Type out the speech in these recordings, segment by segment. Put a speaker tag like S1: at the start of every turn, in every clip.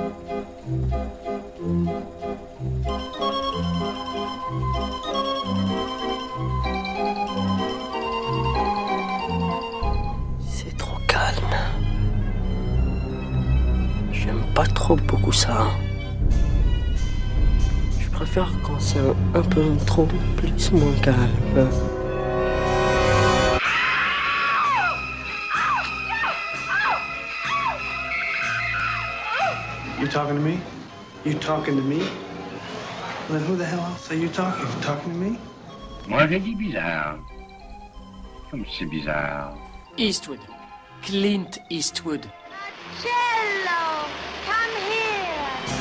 S1: C'est trop calme. J'aime pas trop beaucoup ça. Je préfère quand c'est un peu trop plus moins calme.
S2: You talking to me? You talking to me? Well, then who the hell else are you talking? Talking to me?
S3: Moi, j'ai dit bizarre. Comme c'est bizarre.
S1: Eastwood. Clint Eastwood.
S4: Cello, come here.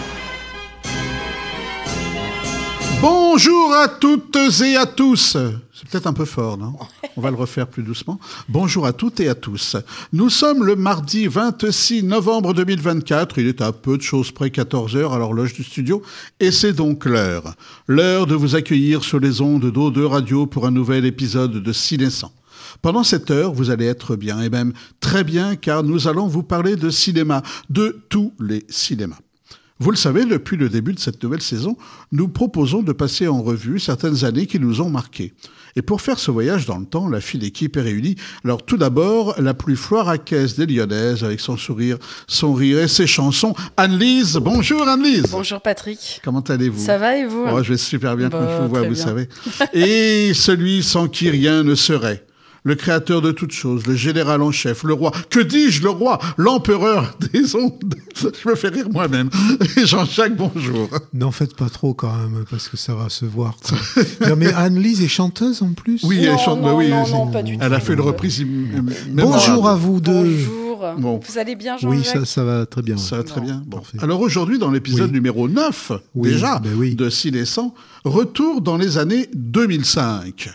S5: Bonjour à toutes et à tous. C'est peut-être un peu fort, non ? On va le refaire plus doucement. Bonjour à toutes et à tous. Nous sommes le mardi 26 novembre 2024. Il est à peu de choses près 14h à l'horloge du studio. Et c'est donc l'heure. L'heure de vous accueillir sur les ondes d'O2 Radio pour un nouvel épisode de Ciné100. Pendant cette heure, vous allez être bien, et même très bien, car nous allons vous parler de cinéma, de tous les cinémas. Vous le savez, depuis le début de cette nouvelle saison, nous proposons de passer en revue certaines années qui nous ont marqués. Et pour faire ce voyage dans le temps, la fine équipe est réunie. Alors tout d'abord, la plus floracaise des Lyonnaises, avec son sourire, son rire et ses chansons, Anne-Lise. Bonjour Anne-Lise.
S6: Bonjour Patrick.
S5: Comment allez-vous ?
S6: Ça va et vous ?
S5: Oh, je vais super bien quand je vous vois,
S6: très
S5: vous
S6: bien.
S5: savez. Et celui sans qui rien ne serait. Le créateur de toutes choses, le général en chef, le roi, que dis-je, le roi, l'empereur des ondes. Je me fais rire moi-même. Et Jean-Jacques, bonjour.
S7: N'en faites pas trop quand même, parce que ça va se voir. Quoi. Non mais Anne-Lise est chanteuse en plus.
S5: Oui,
S6: Non,
S5: elle chante,
S6: non,
S5: oui,
S6: non, pas du
S5: elle a
S6: tout.
S5: fait une reprise.
S7: Bonjour à vous deux.
S6: Bonjour.
S5: Bon.
S6: Vous allez bien, Jean-Jacques ?
S7: Oui, ça va très bien.
S5: Ça va très bien. Bon.
S7: Parfait.
S5: Alors aujourd'hui, dans l'épisode
S7: Oui.
S5: numéro 9,
S7: Oui,
S5: déjà,
S7: ben oui.
S5: de Ciné100, retour dans les années 2005.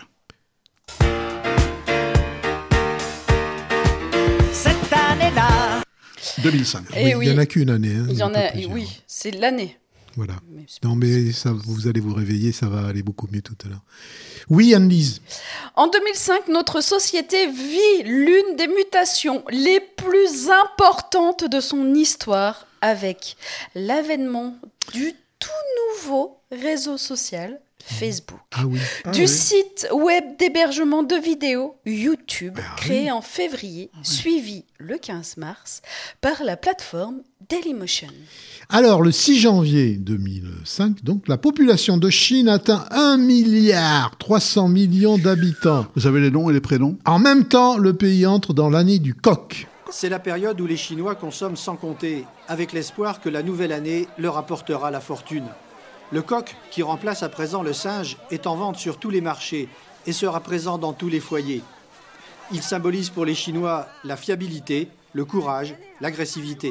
S8: Cette année-là.
S5: 2005.
S6: Eh
S7: Il n'y en a qu'une année. Hein,
S6: Il y en
S7: pas
S6: a,
S7: plusieurs.
S6: oui, c'est l'année.
S7: Voilà.
S6: Mais c'est
S7: Non mais ça, vous allez vous réveiller, ça va aller beaucoup mieux tout à l'heure. Oui, Anne-Lise.
S6: En 2005, notre société vit l'une des mutations les plus importantes de son histoire avec l'avènement du tout nouveau réseau social Facebook.
S7: Ah oui.
S6: Du site web d'hébergement de vidéos YouTube,
S7: Ah
S6: créé en février, suivi le 15 mars par la plateforme Dailymotion.
S7: Alors, le 6 janvier 2005, donc, la population de Chine atteint 1,3 milliard d'habitants.
S5: Vous avez les noms et les prénoms ?
S7: En même temps, le pays entre dans l'année du coq.
S9: C'est la période où les Chinois consomment sans compter, avec l'espoir que la nouvelle année leur apportera la fortune. Le coq, qui remplace à présent le singe, est en vente sur tous les marchés et sera présent dans tous les foyers. Il symbolise pour les Chinois la fiabilité, le courage, l'agressivité.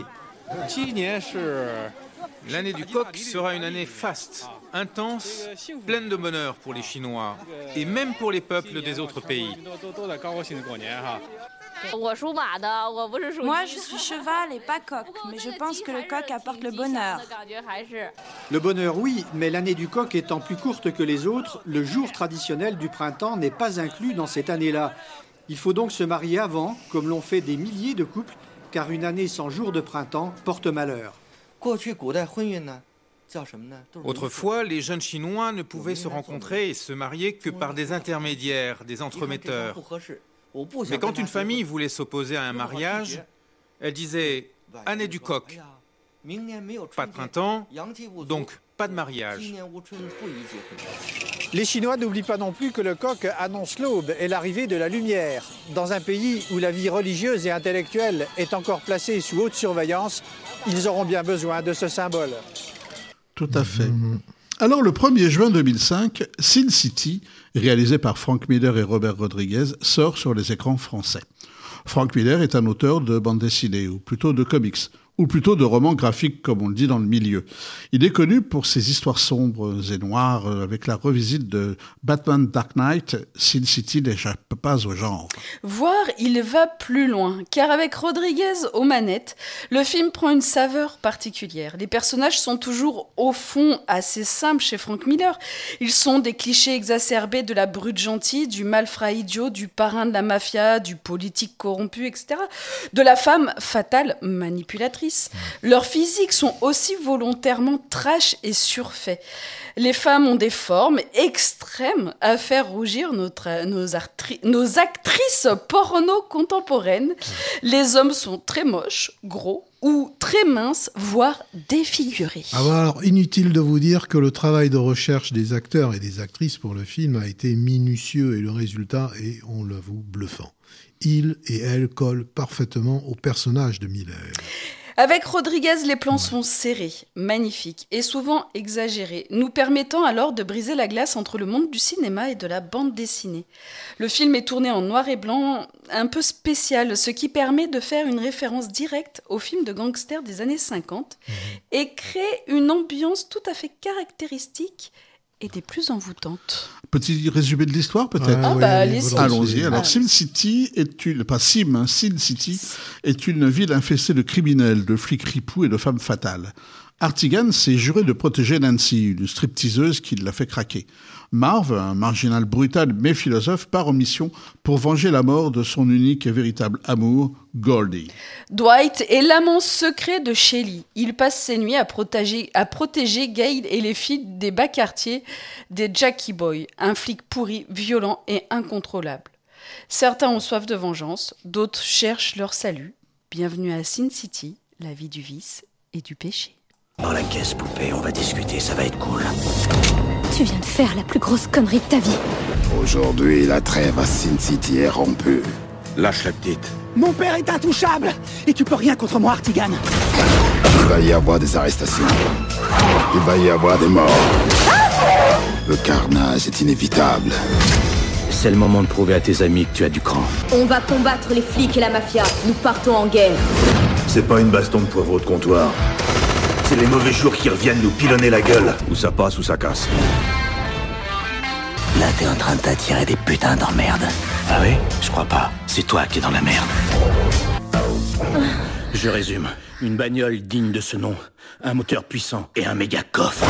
S10: L'année du coq sera une année faste, intense, pleine de bonheur pour les Chinois et même pour les peuples des autres pays.
S4: Moi, je suis cheval et pas coq, mais je pense que le coq apporte le bonheur.
S9: Le bonheur, oui, mais l'année du coq étant plus courte que les autres, le jour traditionnel du printemps n'est pas inclus dans cette année-là. Il faut donc se marier avant, comme l'ont fait des milliers de couples, car une année sans jour de printemps porte malheur.
S10: Autrefois, les jeunes Chinois ne pouvaient se rencontrer et se marier que par des intermédiaires, des entremetteurs. Mais quand une famille voulait s'opposer à un mariage, elle disait « année du coq ». Pas de printemps, donc pas de mariage.
S9: Les Chinois n'oublient pas non plus que le coq annonce l'aube et l'arrivée de la lumière. Dans un pays où la vie religieuse et intellectuelle est encore placée sous haute surveillance, ils auront bien besoin de ce symbole.
S5: Tout à fait. Alors, le 1er juin 2005, Sin City, réalisé par Frank Miller et Robert Rodriguez, sort sur les écrans français. Frank Miller est un auteur de bande dessinée, ou plutôt de comics, ou plutôt de romans graphiques, comme on le dit dans le milieu. Il est connu pour ses histoires sombres et noires, avec la revisite de Batman Dark Knight. Sin City n'échappe pas au genre.
S6: Voire, il va plus loin, car avec Rodriguez aux manettes, le film prend une saveur particulière. Les personnages sont toujours, au fond, assez simples chez Frank Miller. Ils sont des clichés exacerbés de la brute gentille, du malfrat idiot, du parrain de la mafia, du politique corrompu, etc. De la femme fatale manipulatrice. actrices. Leurs physiques sont aussi volontairement trash et surfaits. Les femmes ont des formes extrêmes à faire rougir nos actrices porno contemporaines. Les hommes sont très moches, gros ou très minces, voire défigurés.
S7: Alors, inutile de vous dire que le travail de recherche des acteurs et des actrices pour le film a été minutieux et le résultat est, on l'avoue, bluffant. Il et elle collent parfaitement au personnage de Miller.
S6: Avec Rodriguez, les plans sont serrés, magnifiques et souvent exagérés, nous permettant alors de briser la glace entre le monde du cinéma et de la bande dessinée. Le film est tourné en noir et blanc, un peu spécial, ce qui permet de faire une référence directe aux films de gangsters des années 50 et crée une ambiance tout à fait caractéristique et des plus envoûtantes.
S5: Petit résumé de l'histoire, peut-être.
S6: Allez-y.
S5: Allons-y. Alors, Sin City est une ville infestée de criminels, de flics ripoux et de femmes fatales. Artigan s'est juré de protéger Nancy, une stripteaseuse qui l'a fait craquer. Marv, un marginal brutal mais philosophe, part en mission pour venger la mort de son unique et véritable amour, Goldie.
S6: Dwight est l'amant secret de Shelly. Il passe ses nuits à protéger Gail et les filles des bas quartiers des Jackie Boys, un flic pourri, violent et incontrôlable. Certains ont soif de vengeance, d'autres cherchent leur salut. Bienvenue à Sin City, la vie du vice et du péché.
S8: Dans la caisse, poupée, on va discuter, ça va être cool.
S11: Tu viens de faire la plus grosse connerie de ta vie.
S12: Aujourd'hui, la trêve à Sin City est rompue.
S8: Lâche la petite.
S13: Mon père est intouchable et tu peux rien contre moi, Artigan.
S12: Il va y avoir des arrestations. Il va y avoir des morts. Le carnage est inévitable.
S8: C'est le moment de prouver à tes amis que tu as du cran.
S11: On va combattre les flics et la mafia. Nous partons en guerre.
S14: C'est pas une baston de poivreau de comptoir. C'est les mauvais jours qui reviennent nous pilonner la gueule. Ou ça passe ou ça casse.
S8: Là, t'es en train de t'attirer des putains d'emmerdes. Ah oui? Je crois pas. C'est toi qui es dans la merde. Je résume. Une bagnole digne de ce nom. Un moteur puissant et un méga coffre.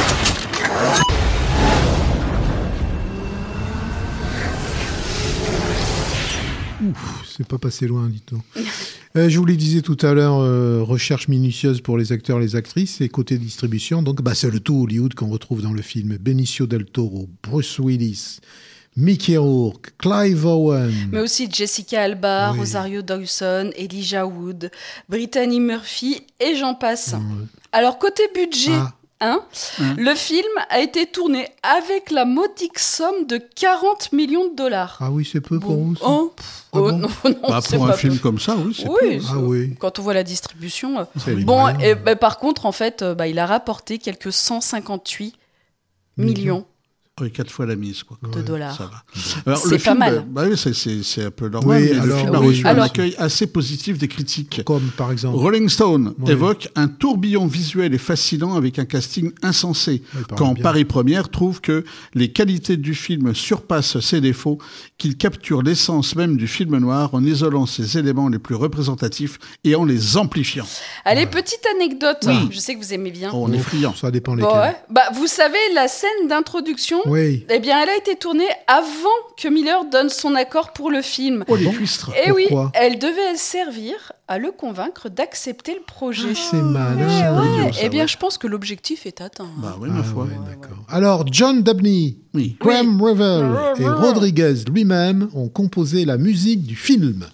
S7: C'est pas passé loin, dit-on. Je vous le disais tout à l'heure, recherche minutieuse pour les acteurs et les actrices, et côté distribution, donc c'est le tout Hollywood qu'on retrouve dans le film. Benicio del Toro, Bruce Willis, Mickey Rourke, Clive Owen.
S6: Mais aussi Jessica Alba, Rosario Dawson, Elijah Wood, Brittany Murphy, et j'en passe. Alors, côté budget... le film a été tourné avec la modique somme de 40 millions de dollars.
S7: Ah oui, c'est peu pour vous, ça
S6: non, c'est
S5: pour
S6: pas
S5: un film
S6: peu.
S5: comme ça, oui, c'est
S6: peu. Quand on voit la distribution. Bon, et, par contre, en fait, il a rapporté quelques 158 millions.
S5: Oui, 4 fois la mise, quoi.
S6: De dollars.
S5: Ça va. Alors,
S6: c'est pas mal.
S5: Oui, c'est un peu normal, mais le film a reçu un accueil assez positif des critiques.
S7: Comme par exemple
S5: Rolling Stone évoque un tourbillon visuel et fascinant avec un casting insensé, quand Paris Première trouve que les qualités du film surpassent ses défauts, qu'il capture l'essence même du film noir en isolant ses éléments les plus représentatifs et en les amplifiant.
S6: Allez, petite anecdote, je sais que vous aimez bien.
S5: On est friand.
S7: Ça dépend lesquels.
S6: Vous savez, la scène d'introduction,
S7: eh
S6: bien, elle a été tournée avant que Miller donne son accord pour le film.
S5: Oh, les cuistres.
S6: Et oui, elle devait servir à le convaincre d'accepter le projet.
S7: C'est malin.
S6: Eh bien, je pense que l'objectif est atteint.
S5: Bah oui, ma foi.
S7: D'accord. Alors, John Dabney, Graham Revell et Rodriguez lui-même ont composé la musique du film.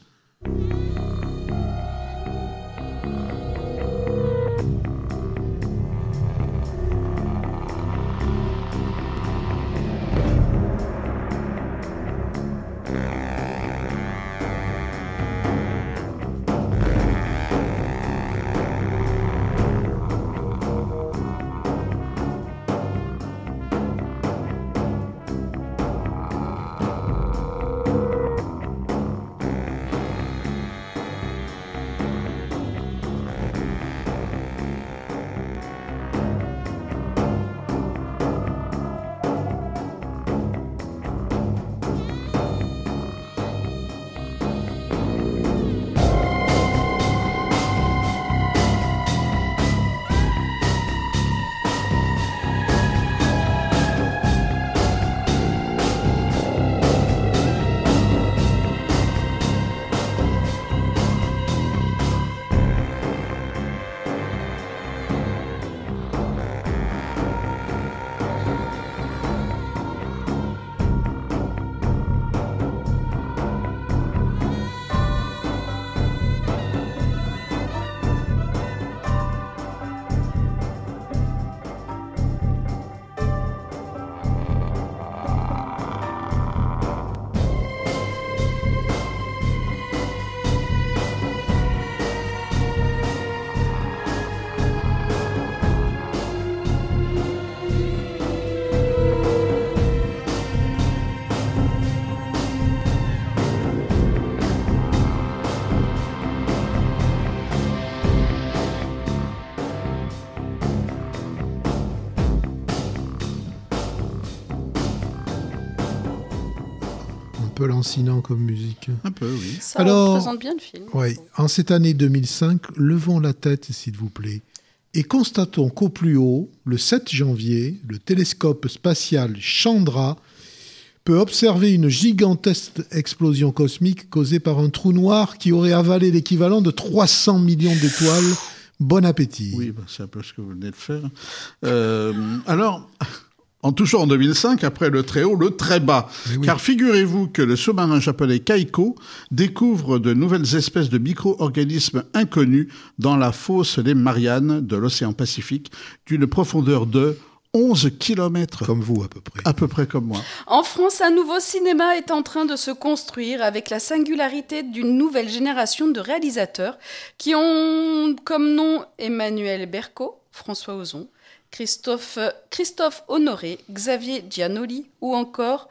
S7: peu lancinant comme musique.
S5: Un peu, oui.
S6: Ça représente bien le film.
S7: Oui. En cette année 2005, levons la tête, s'il vous plaît, et constatons qu'au plus haut, le 7 janvier, le télescope spatial Chandra peut observer une gigantesque explosion cosmique causée par un trou noir qui aurait avalé l'équivalent de 300 millions d'étoiles. Bon appétit.
S5: Oui, c'est un peu ce que vous venez de faire. Alors, toujours en 2005, après le très haut, le très bas. Oui. Car figurez-vous que le sous-marin japonais Kaiko découvre de nouvelles espèces de micro-organismes inconnus dans la fosse des Mariannes de l'océan Pacifique, d'une profondeur de 11 kilomètres.
S7: Comme vous, à peu près.
S5: À peu près comme moi.
S6: En France, un nouveau cinéma est en train de se construire avec la singularité d'une nouvelle génération de réalisateurs qui ont comme nom Emmanuel Berco, François Ozon, Christophe Honoré, Xavier Giannoli ou encore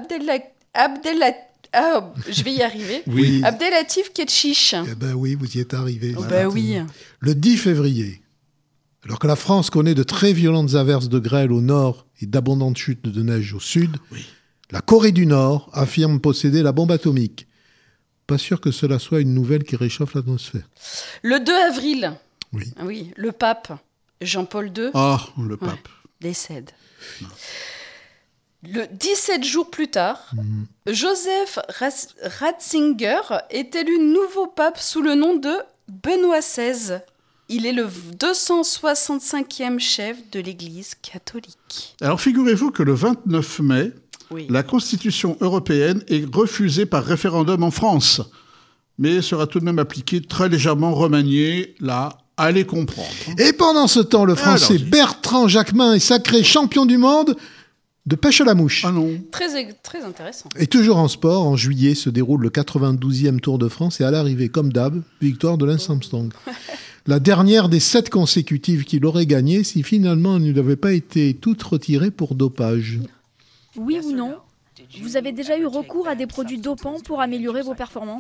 S6: je vais y arriver.
S7: Oui.
S6: Abdelatif Ketchiche.
S7: Eh ben oui, vous y êtes arrivé.
S6: Oui.
S7: Le 10 février, alors que la France connaît de très violentes averses de grêle au nord et d'abondantes chutes de neige au sud, la Corée du Nord affirme posséder la bombe atomique. Pas sûr que cela soit une nouvelle qui réchauffe l'atmosphère.
S6: Le 2 avril, oui, le pape Jean-Paul II
S5: le pape
S6: décède. Non. Le 17 jours plus tard, Joseph Ratzinger est élu nouveau pape sous le nom de Benoît XVI. Il est le 265e chef de l'Église catholique.
S5: Alors figurez-vous que le 29 mai, la Constitution européenne est refusée par référendum en France, mais sera tout de même appliquée très légèrement remaniée, là, allez comprendre.
S7: Et pendant ce temps, le Français Bertrand Jacquemin est sacré champion du monde de pêche à la mouche.
S5: Ah non.
S6: Très intéressant.
S7: Et toujours en sport, en juillet se déroule le 92e Tour de France et à l'arrivée, comme d'hab, victoire de Lance Armstrong. La dernière des 7 consécutives qu'il aurait gagnées si finalement elle n'avait pas été toute retirée pour dopage.
S15: Oui ou non ? Vous avez déjà eu recours à des produits dopants pour améliorer vos performances ?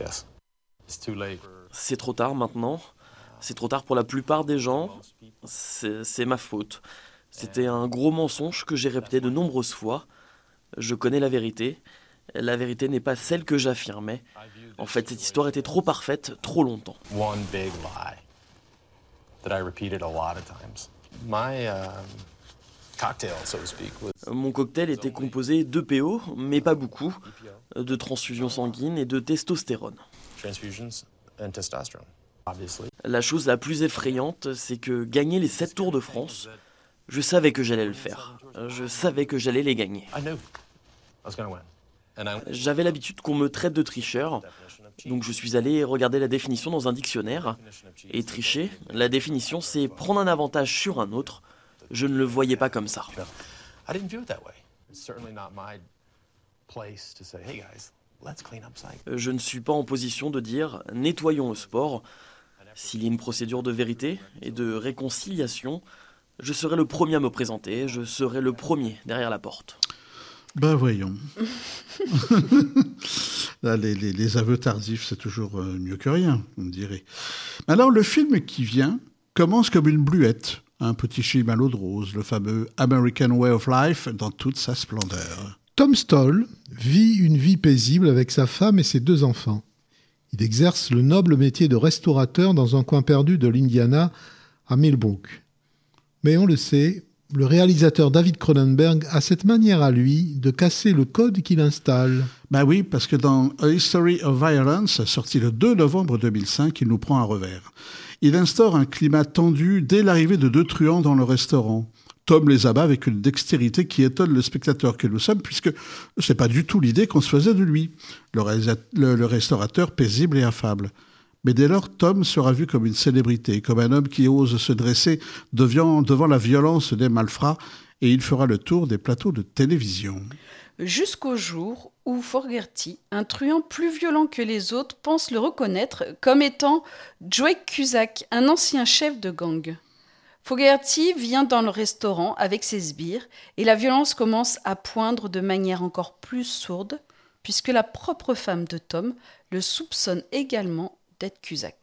S16: C'est trop tard maintenant. C'est trop tard pour la plupart des gens. C'est ma faute. C'était un gros mensonge que j'ai répété de nombreuses fois. Je connais la vérité. La vérité n'est pas celle que j'affirmais. En fait, cette histoire était trop parfaite, trop longtemps.
S17: One big lie that I repeated a lot of times. My cocktail, so to speak, was...
S16: Mon cocktail était composé d'EPO, mais pas beaucoup, de transfusion sanguine et de testostérone.
S17: Transfusions and testosterone, obviously.
S16: La chose la plus effrayante, c'est que gagner les 7 Tours de France, je savais que j'allais le faire. Je savais que j'allais les gagner. J'avais l'habitude qu'on me traite de tricheur, donc je suis allé regarder la définition dans un dictionnaire. Et tricher, la définition, c'est prendre un avantage sur un autre. Je ne le voyais pas comme ça. Je ne suis pas en position de dire « nettoyons le sport ». S'il y a une procédure de vérité et de réconciliation, je serai le premier à me présenter, je serai le premier derrière la porte.
S5: Ben voyons. Là, les aveux tardifs, c'est toujours mieux que rien, on me dirait. Alors, le film qui vient commence comme une bluette, un petit film à l'eau de rose, le fameux American Way of Life dans toute sa splendeur.
S7: Tom Stoll vit une vie paisible avec sa femme et ses 2 enfants. Il exerce le noble métier de restaurateur dans un coin perdu de l'Indiana, à Millbrook. Mais on le sait, le réalisateur David Cronenberg a cette manière à lui de casser le code qu'il installe.
S5: Ben oui, parce que dans A History of Violence, sorti le 2 novembre 2005, il nous prend à revers. Il instaure un climat tendu dès l'arrivée de 2 truands dans le restaurant. Tom les abat avec une dextérité qui étonne le spectateur que nous sommes, puisque c'est pas du tout l'idée qu'on se faisait de lui, le restaurateur paisible et affable. Mais dès lors, Tom sera vu comme une célébrité, comme un homme qui ose se dresser devant la violence des malfrats, et il fera le tour des plateaux de télévision.
S6: Jusqu'au jour où Fogerty, un truand plus violent que les autres, pense le reconnaître comme étant Joe Cusack, un ancien chef de gang. Fogerty vient dans le restaurant avec ses sbires et la violence commence à poindre de manière encore plus sourde puisque la propre femme de Tom le soupçonne également d'être Cusack.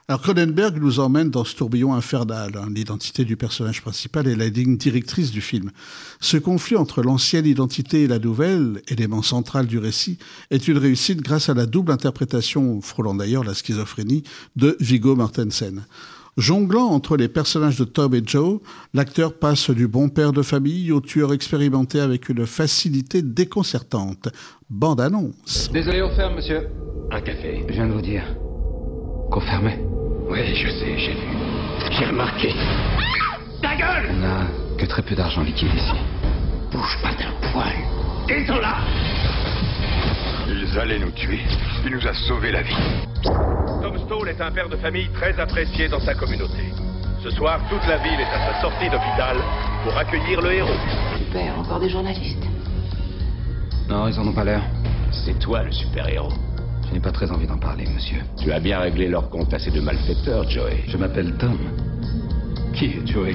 S5: Alors Cronenberg nous emmène dans ce tourbillon infernal. L'identité du personnage principal est la ligne directrice du film. Ce conflit entre l'ancienne identité et la nouvelle, élément central du récit, est une réussite grâce à la double interprétation, frôlant d'ailleurs la schizophrénie, de Viggo Mortensen. Jonglant entre les personnages de Tom et Joe, l'acteur passe du bon père de famille au tueur expérimenté avec une facilité déconcertante. Bande-annonce.
S18: Désolé, on ferme, monsieur.
S3: Un café.
S18: Je viens de vous dire qu'on fermait.
S3: Oui, je sais, j'ai vu. J'ai remarqué. Ta gueule!
S18: On n'a que très peu d'argent liquide ici.
S3: Bouge pas d'un poil. Ils sont là!
S14: Ils allaient nous tuer. Il nous a sauvé la vie.
S19: Tom Stall est un père de famille très apprécié dans sa communauté. Ce soir, toute la ville est à sa sortie d'hôpital pour accueillir le héros.
S20: Super, encore des journalistes.
S18: Non, ils en ont pas l'air.
S3: C'est toi le super-héros.
S18: Je n'ai pas très envie d'en parler, monsieur.
S3: Tu as bien réglé leur compte à ces deux malfaiteurs, Joey.
S18: Je m'appelle Tom.
S3: Qui est Joey?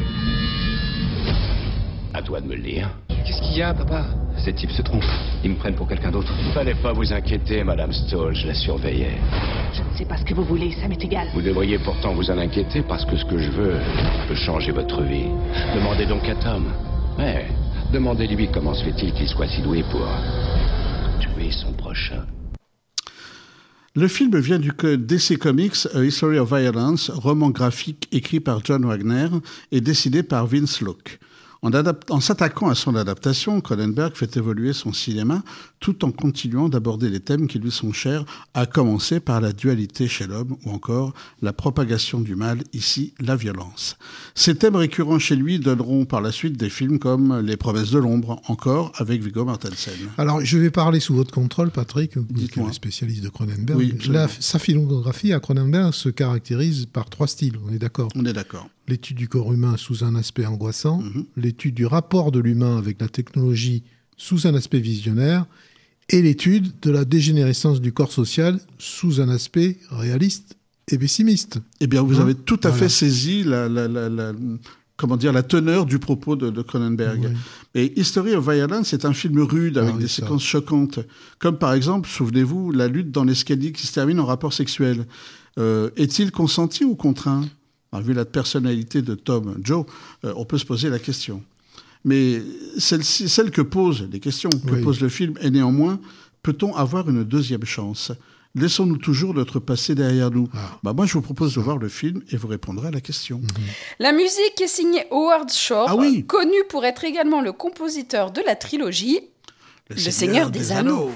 S3: À toi de me le dire.
S18: Qu'est-ce qu'il y a, papa? Ces types se trompent. Ils me prennent pour quelqu'un d'autre.
S3: Fallait pas vous inquiéter, Madame Stall, je la surveillais.
S20: Je ne sais pas ce que vous voulez, ça m'est égal.
S3: Vous devriez pourtant vous en inquiéter parce que ce que je veux peut changer votre vie. Demandez donc à Tom. Ouais, demandez-lui comment se fait-il qu'il soit si doué pour tuer son prochain.
S5: Le film vient du DC Comics A History of Violence, roman graphique écrit par John Wagner et dessiné par Vince Locke. En s'attaquant à son adaptation, Cronenberg fait évoluer son cinéma tout en continuant d'aborder les thèmes qui lui sont chers, à commencer par la dualité chez l'homme ou encore la propagation du mal, ici la violence. Ces thèmes récurrents chez lui donneront par la suite des films comme Les Promesses de l'ombre, encore avec Viggo Mortensen.
S7: Alors je vais parler sous votre contrôle, Patrick, vous qui êtes spécialiste de Cronenberg.
S5: Oui,
S7: sa filmographie à Cronenberg se caractérise par 3 styles, on est d'accord?
S5: On est d'accord.
S7: L'étude du corps humain sous un aspect angoissant, l'étude du rapport de l'humain avec la technologie sous un aspect visionnaire, et l'étude de la dégénérescence du corps social sous un aspect réaliste et pessimiste.
S5: Eh bien, vous avez tout à fait saisi la teneur du propos de Cronenberg. Oui. Et History of Violence est un film rude avec des séquences choquantes, comme par exemple, souvenez-vous, la lutte dans l'escalier qui se termine en rapport sexuel. Est-il consenti ou contraint? Vu la personnalité de Tom Joe, on peut se poser la question. Mais celle que posent les questions, que pose le film, est néanmoins, peut-on avoir une deuxième chance? Laissons-nous toujours notre passé derrière nous? Moi, je vous propose de voir le film et vous répondrez à la question.
S6: La musique est signée Howard Shore, connu pour être également le compositeur de la trilogie Le Seigneur des Anneaux.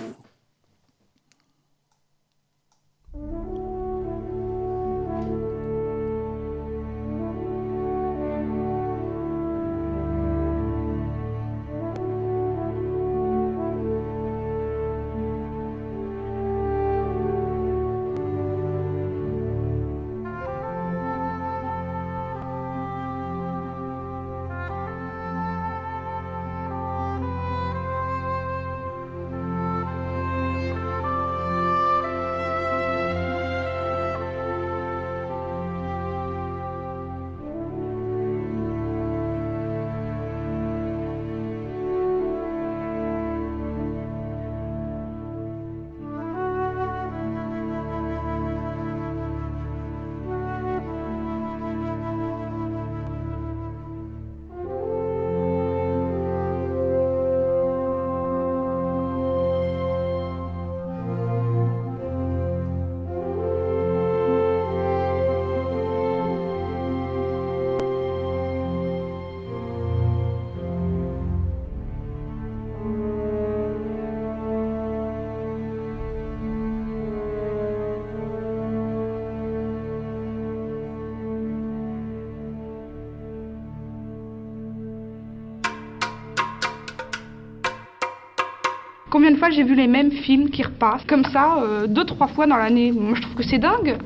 S21: Combien de fois j'ai vu les mêmes films qui repassent, comme ça, 2-3 fois dans l'année. Moi, je trouve que c'est dingue.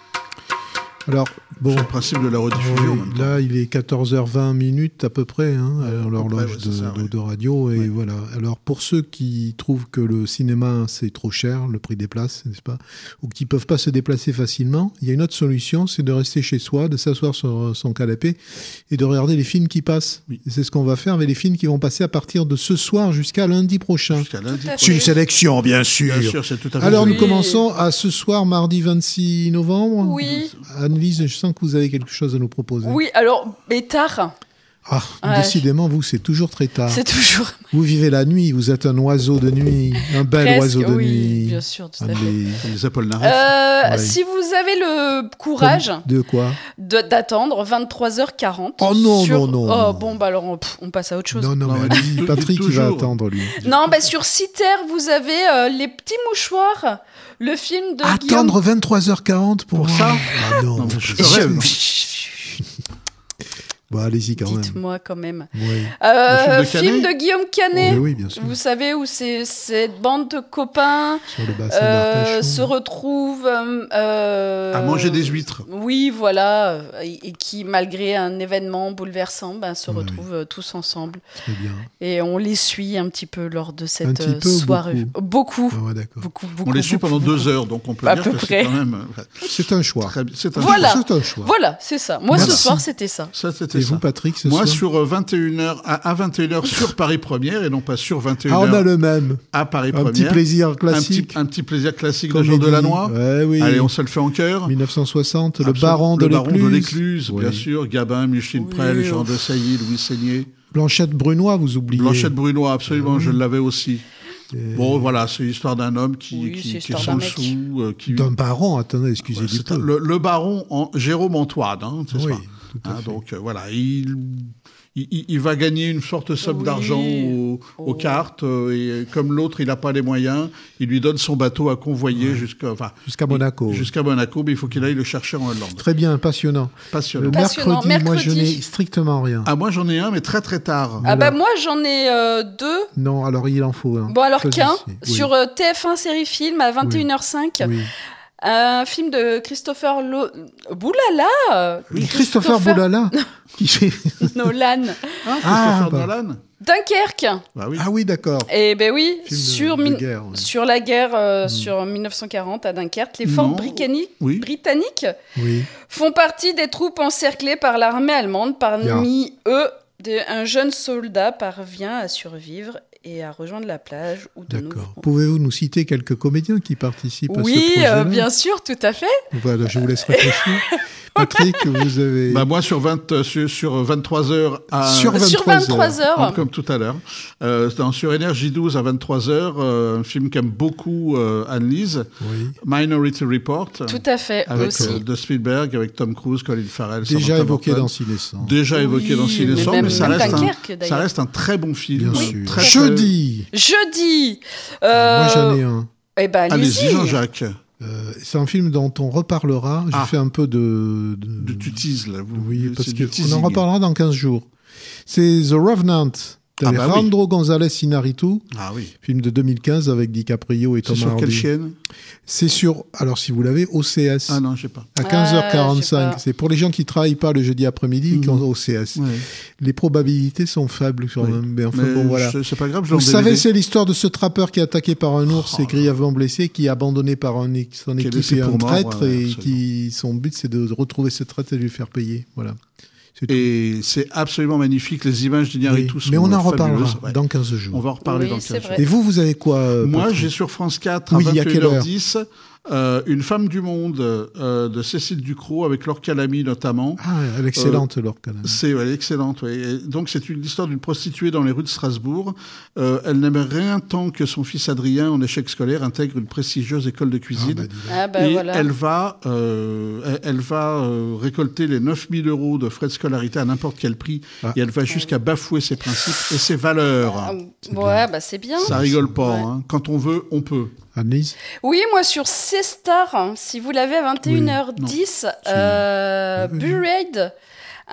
S7: Alors, bon,
S5: c'est le principe de la rediffusion.
S7: Là, il est 14h20 à peu près, à l'horloge de radio. Et voilà. Alors, pour ceux qui trouvent que le cinéma, c'est trop cher, le prix des places, n'est-ce pas, ou qui ne peuvent pas se déplacer facilement, il y a une autre solution, c'est de rester chez soi, de s'asseoir sur son canapé et de regarder les films qui passent. Oui. Et c'est ce qu'on va faire avec les films qui vont passer à partir de ce soir jusqu'à lundi prochain. C'est une sélection, bien sûr.
S5: Bien sûr, c'est tout à fait.
S7: Alors, nous commençons à ce soir, mardi 26 novembre.
S6: Oui.
S7: Annie Anne-Lise, je sens que vous avez quelque chose à nous proposer.
S6: Oui, alors, mais tard.
S7: Ah, décidément, vous, c'est toujours très tard.
S6: C'est toujours.
S7: Vous vivez la nuit, vous êtes un oiseau de nuit, un bel oiseau de nuit.
S6: Oui, bien sûr, tout à fait.
S5: Les Apollinaris.
S6: Si vous avez le courage.
S7: De quoi
S6: d'attendre 23h40.
S7: Oh non.
S6: Oh, bon, bah alors, on passe à autre chose.
S7: Non, mais allez-y, Patrick, il va attendre, lui.
S6: Non, bah sur Citer, vous avez Les Petits Mouchoirs, le film de
S7: Attendre 23h40 pour ça Ah non, Bon, allez-y quand même.
S6: Dites-moi quand même.
S7: Oui.
S6: Film de Guillaume Canet.
S7: Oui, bien sûr.
S6: Vous savez où cette bande de copains
S7: sur le bassin d'Arcachon
S6: se retrouvent
S5: à manger des huîtres.
S6: Oui, voilà, et qui malgré un événement bouleversant, se retrouvent tous ensemble.
S7: Très bien.
S6: Et on les suit un petit peu lors de cette soirée. Beaucoup.
S7: Ah ouais, d'accord.
S6: Beaucoup.
S5: On les suit pendant 2 heures, donc on peut dire que c'est quand même.
S7: C'est un choix.
S5: C'est un
S6: choix. Voilà, c'est ça. Moi, ce soir, c'était ça.
S7: Et vous, Patrick, ce
S5: Moi,
S7: soir
S5: sur 21h à 21h sur Paris Première et non pas sur 21h.
S7: Ah, on a le même.
S5: À Paris Première.
S7: Un petit plaisir classique.
S5: Un petit plaisir classique de Jean Delannoy.
S7: Ouais, oui.
S5: Allez, on se le fait en cœur.
S7: 1960, le baron de l'Écluse.
S5: Bien sûr. Gabin, Micheline Prel, Jean de Sailly, Louis Seigné.
S7: Blanchette Brunois, vous oubliez.
S5: Blanchette Brunois, absolument, je l'avais aussi. Bon, voilà, c'est l'histoire d'un homme qui est sans le sou.
S7: D'un baron, attendez, excusez-moi.
S5: Le baron Jérôme Antoine, c'est ça. Donc voilà, il va gagner une forte somme d'argent aux cartes, et comme l'autre, il n'a pas les moyens, il lui donne son bateau à convoyer jusqu'à
S7: Monaco.
S5: Jusqu'à Monaco, mais il faut qu'il aille le chercher en Hollande.
S7: Très bien, passionnant. Mercredi, moi je n'ai strictement rien.
S5: Ah, moi j'en ai un, mais très très tard.
S6: Ah bah moi j'en ai 2.
S7: Non, alors il en faut un.
S6: Bon, alors qu'un, sur TF1 Série Film à 21h05. Oui. Un film de Christopher Boulala.
S7: Christopher Boulala.
S6: Nolan.
S5: Christopher Nolan.
S6: Dunkerque.
S7: Ah oui, d'accord.
S6: Et ben oui, sur la guerre sur 1940 à Dunkerque, les forces britanniques font partie des troupes encerclées par l'armée allemande. Parmi eux, un jeune soldat parvient à survivre et à rejoindre la plage.
S7: D'accord. Pouvez-vous nous citer quelques comédiens qui participent à ce projet-là ?
S6: Oui, bien sûr, tout à fait.
S7: Voilà, je vous laisse réfléchir. Patrick, vous avez...
S5: moi, sur 23h à...
S6: Sur 23h.
S5: Comme tout à l'heure. Sur Énergie 12 à 23h, un film qu'aime beaucoup Anne-Lise, Minority Report.
S6: Tout à fait,
S5: avec,
S6: aussi.
S5: De Spielberg, avec Tom Cruise, Colin Farrell.
S7: Déjà évoqué dans Ciné-Sans.
S5: Mais ça reste un très bon film.
S7: Bien sûr. Jeudi.
S5: Moi,
S7: j'en ai un.
S6: Eh ben,
S5: allez-y, Jean-Jacques.
S7: C'est un film dont on reparlera. J'ai fait un peu de
S5: tu teases, là.
S7: Oui, parce qu'on en reparlera dans 15 jours. C'est The Revenant d'Alejandro González Iñárritu.
S5: Ah oui.
S7: Film de 2015 avec DiCaprio et Tom Hardy.
S5: C'est sur quelle chaîne ?
S7: C'est sur, alors si vous l'avez, OCS.
S5: Ah non, je sais pas.
S7: À 15h45. C'est pour les gens qui travaillent pas le jeudi après-midi qui ont OCS. Ouais. Les probabilités sont faibles quand même. Mais enfin, bon, voilà.
S5: C'est pas grave,
S7: vous savez, c'est l'histoire de ce trappeur qui est attaqué par un ours et grièvement blessé, qui est abandonné par son équipe et un traître, et son but c'est de retrouver ce traître et de lui faire payer. Voilà.
S5: Et c'est absolument magnifique, les images d'Iñárritu sont
S7: mais on en reparlera dans 15 jours.
S5: On va en reparler dans 15 jours.
S7: Et vous avez quoi
S5: Moi, j'ai sur France 4 à 21h10 Une femme du monde de Cécile Ducrot avec Laure Calamy notamment.
S7: Ah, elle est excellente, Laure Calamy.
S5: Elle est excellente, oui. Et donc c'est l'histoire d'une prostituée dans les rues de Strasbourg. Elle n'aimait rien tant que son fils Adrien, en échec scolaire, intègre une prestigieuse école de cuisine. Et voilà. Elle va récolter les 9 000 € de frais de scolarité à n'importe quel prix. Et elle va jusqu'à bafouer ses principes et ses valeurs.
S6: C'est bien.
S5: Ça rigole pas. Hein. Quand on veut, on peut.
S7: Annelise ?
S6: Oui, moi sur C-Star, si vous l'avez à 21h10, Buried.
S7: Comment ?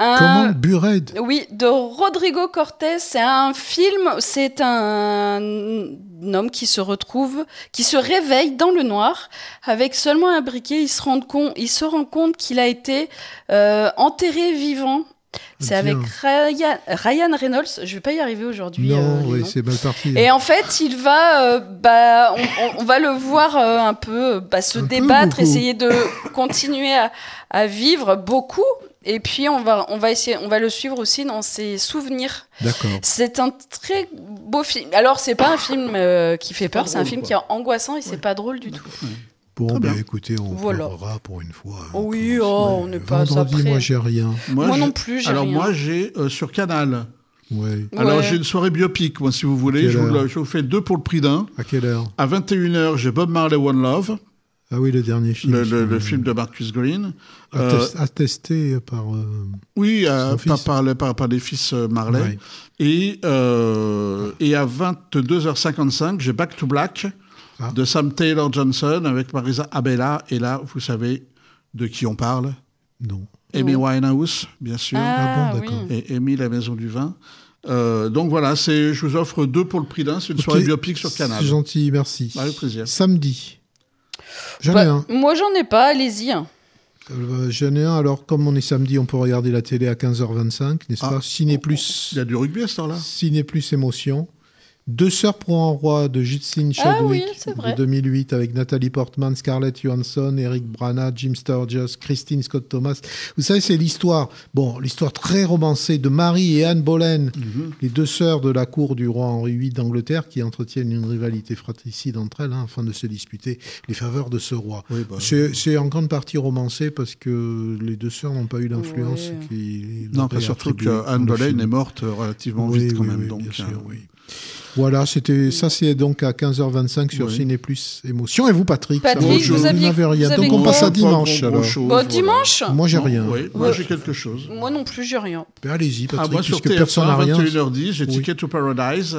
S7: Buried ?
S6: Oui, de Rodrigo Cortés. C'est un film, c'est un homme qui se réveille dans le noir avec seulement un briquet. Il se rend compte qu'il a été enterré vivant. C'est avec Ryan Reynolds. Je vais pas y arriver aujourd'hui.
S7: Non, c'est mal parti.
S6: Et en fait, il va, on va le voir un peu se débattre, essayer de continuer à vivre beaucoup. Et puis on va le suivre aussi dans ses souvenirs.
S7: D'accord.
S6: C'est un très beau film. Alors c'est pas un film qui fait peur, c'est un film qui est angoissant et c'est pas drôle du tout.
S7: Bon, écoutez, on pleurera pour une fois.
S6: Oui, on n'est pas
S7: vendredi,
S6: après.
S7: Moi, j'ai rien.
S6: Moi non plus, j'ai rien.
S5: Alors, moi, j'ai sur Canal.
S7: Ouais.
S5: Alors, j'ai une soirée biopic, moi, si vous voulez. Je vous fais 2 pour le prix d'un.
S7: À quelle heure?
S5: À 21h, j'ai Bob Marley, One Love.
S7: Ah oui, le dernier film.
S5: Le film de Marcus Green.
S7: Attesté par...
S5: oui, par les fils Marley. Ouais. Et à 22h55, j'ai Back to Black de Sam Taylor Johnson avec Marisa Abela. Et là, vous savez de qui on parle?
S7: Non.
S5: Amy Winehouse, bien sûr.
S7: Ah bon, d'accord.
S5: Et Amy, la maison du vin. Donc voilà, je vous offre 2 pour le prix d'un. C'est une soirée biopic sur Canal.
S7: C'est gentil, merci.
S5: Avec plaisir.
S7: Samedi. J'en ai un.
S6: Moi, j'en ai pas, allez-y.
S7: J'en ai un, alors comme on est samedi, on peut regarder la télé à 15h25, n'est-ce pas? Ciné Plus.
S5: Il y a du rugby à cette heure-là.
S7: Ciné Plus Émotion. 2 sœurs pour un roi de Justine Chadwick de 2008 avec Nathalie Portman, Scarlett Johansson, Eric Bana, Jim Sturgis, Christine Scott Thomas. Vous savez, c'est l'histoire très romancée de Marie et Anne Boleyn, les 2 sœurs de la cour du roi Henri VIII d'Angleterre qui entretiennent une rivalité fratricide entre elles afin de se disputer les faveurs de ce roi. Oui, c'est en grande partie romancé parce que les 2 sœurs n'ont pas eu l'influence
S5: Non, surtout qu'Anne Boleyn est morte relativement vite quand même. Donc,
S7: bien sûr, oui. Voilà, c'est donc à 15h25 sur Ciné Plus Émotion. Et vous, Patrick,
S6: vous
S7: n'avez rien. Donc on passe à dimanche.
S6: Dimanche
S5: moi, j'ai rien. Oui, moi, j'ai quelque chose.
S6: Moi non plus, j'ai rien.
S7: Allez-y, Patrick,
S5: moi, sur
S7: puisque personne n'a rien.
S5: 21h10, j'ai Ticket to Paradise.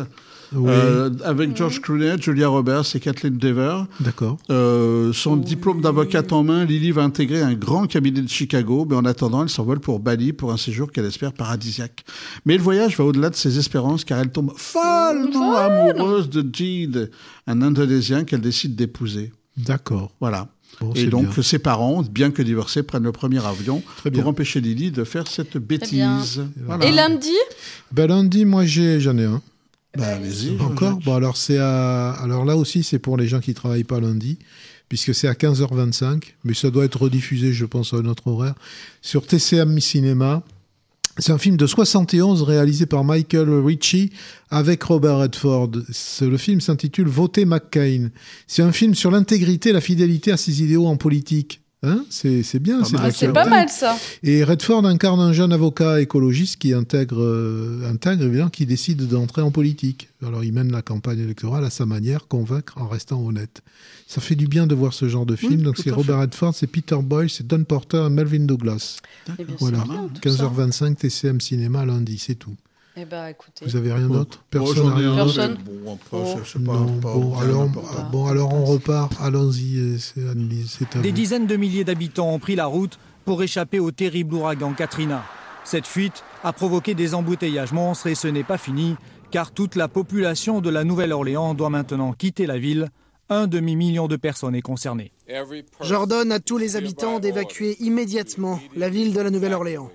S5: Avec George Clooney, Julia Roberts et Kathleen Dever.
S7: D'accord.
S5: Son diplôme d'avocate en main, Lily va intégrer un grand cabinet de Chicago, mais en attendant, elle s'envole pour Bali pour un séjour qu'elle espère paradisiaque. Mais le voyage va au-delà de ses espérances car elle tombe follement amoureuse de Jeed, un Indonésien qu'elle décide d'épouser.
S7: D'accord.
S5: Voilà.
S7: Bon,
S5: et donc,
S7: bien.
S5: Ses parents, bien que divorcés, prennent le premier avion pour empêcher Lily de faire cette bêtise.
S6: Voilà. Et lundi?
S7: Lundi, moi, j'en ai un.
S5: Allez-y.
S7: Encore. Bon, alors alors là aussi, c'est pour les gens qui travaillent pas lundi, puisque c'est à 15h25, mais ça doit être rediffusé, je pense, à un autre horaire, sur TCM Cinéma. C'est un film de 71 réalisé par Michael Ritchie avec Robert Redford. Le film s'intitule Voter McCain. C'est un film sur l'intégrité et la fidélité à ses idéaux en politique. Hein, c'est bien,
S6: c'est pas mal ça.
S7: Et Redford incarne un jeune avocat écologiste qui intègre évidemment, qui décide d'entrer en politique. Alors il mène la campagne électorale à sa manière, convaincre en restant honnête. Ça fait du bien de voir ce genre de film. Donc c'est Robert Redford, c'est Peter Boyle, c'est Don Porter et Melvin Douglas. Voilà, 15h25 TCM Cinéma lundi, c'est tout.
S6: Eh ben, écoutez.
S7: Vous avez rien d'autre? Personne n'a rien d'autre? Alors on repart. Allons-y, c'est à vous.
S2: Des dizaines de milliers d'habitants ont pris la route pour échapper au terrible ouragan Katrina. Cette fuite a provoqué des embouteillages monstres et ce n'est pas fini, car toute la population de la Nouvelle-Orléans doit maintenant quitter la ville. 1 demi-million de personnes est concerné.
S22: J'ordonne à tous les habitants d'évacuer immédiatement la ville de la Nouvelle-Orléans.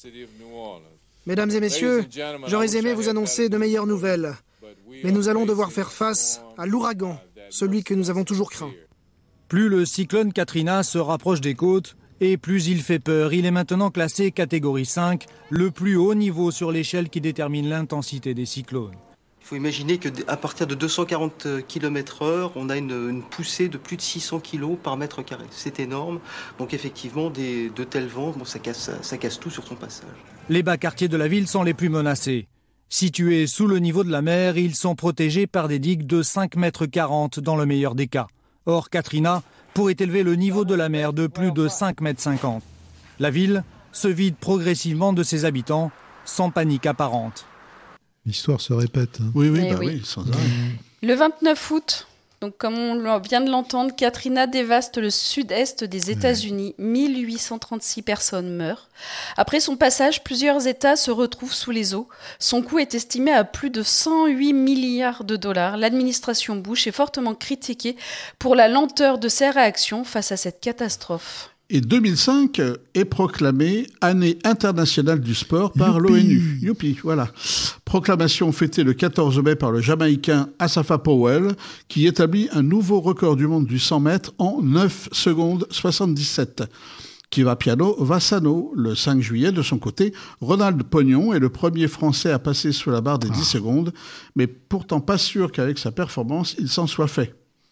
S22: Mesdames et messieurs, j'aurais aimé vous annoncer de meilleures nouvelles, mais nous allons devoir faire face à l'ouragan, celui que nous avons toujours craint.
S2: Plus le cyclone Katrina se rapproche des côtes, et plus il fait peur. Il est maintenant classé catégorie 5, le plus haut niveau sur l'échelle qui détermine l'intensité des cyclones.
S23: Il faut imaginer qu'à partir de 240 km/h, on a une poussée de plus de 600 kg par mètre carré. C'est énorme. Donc effectivement, de tels vents, ça casse tout sur son passage.
S2: Les bas quartiers de la ville sont les plus menacés. Situés sous le niveau de la mer, ils sont protégés par des digues de 5,40 mètres dans le meilleur des cas. Or, Katrina pourrait élever le niveau de la mer de plus de 5,50 mètres. La ville se vide progressivement de ses habitants, sans panique apparente.
S7: L'histoire se répète. Hein.
S5: Oui, sans arrêt.
S6: Le 29 août, donc comme on vient de l'entendre, Katrina dévaste le sud-est des États-Unis. 1836 personnes meurent. Après son passage, plusieurs États se retrouvent sous les eaux. Son coût est estimé à plus de 108 milliards de dollars. L'administration Bush est fortement critiquée pour la lenteur de ses réactions face à cette catastrophe.
S5: Et 2005 est proclamée année internationale du sport par l'ONU. Youpi, voilà. Proclamation fêtée le 14 mai par le Jamaïcain Asafa Powell, qui établit un nouveau record du monde du 100 mètres en 9 secondes 77. Kivapiano Vassano, le 5 juillet, de son côté, Ronald Pognon est le premier Français à passer sous la barre des 10 secondes, mais pourtant pas sûr qu'avec sa performance, il s'en soit fait.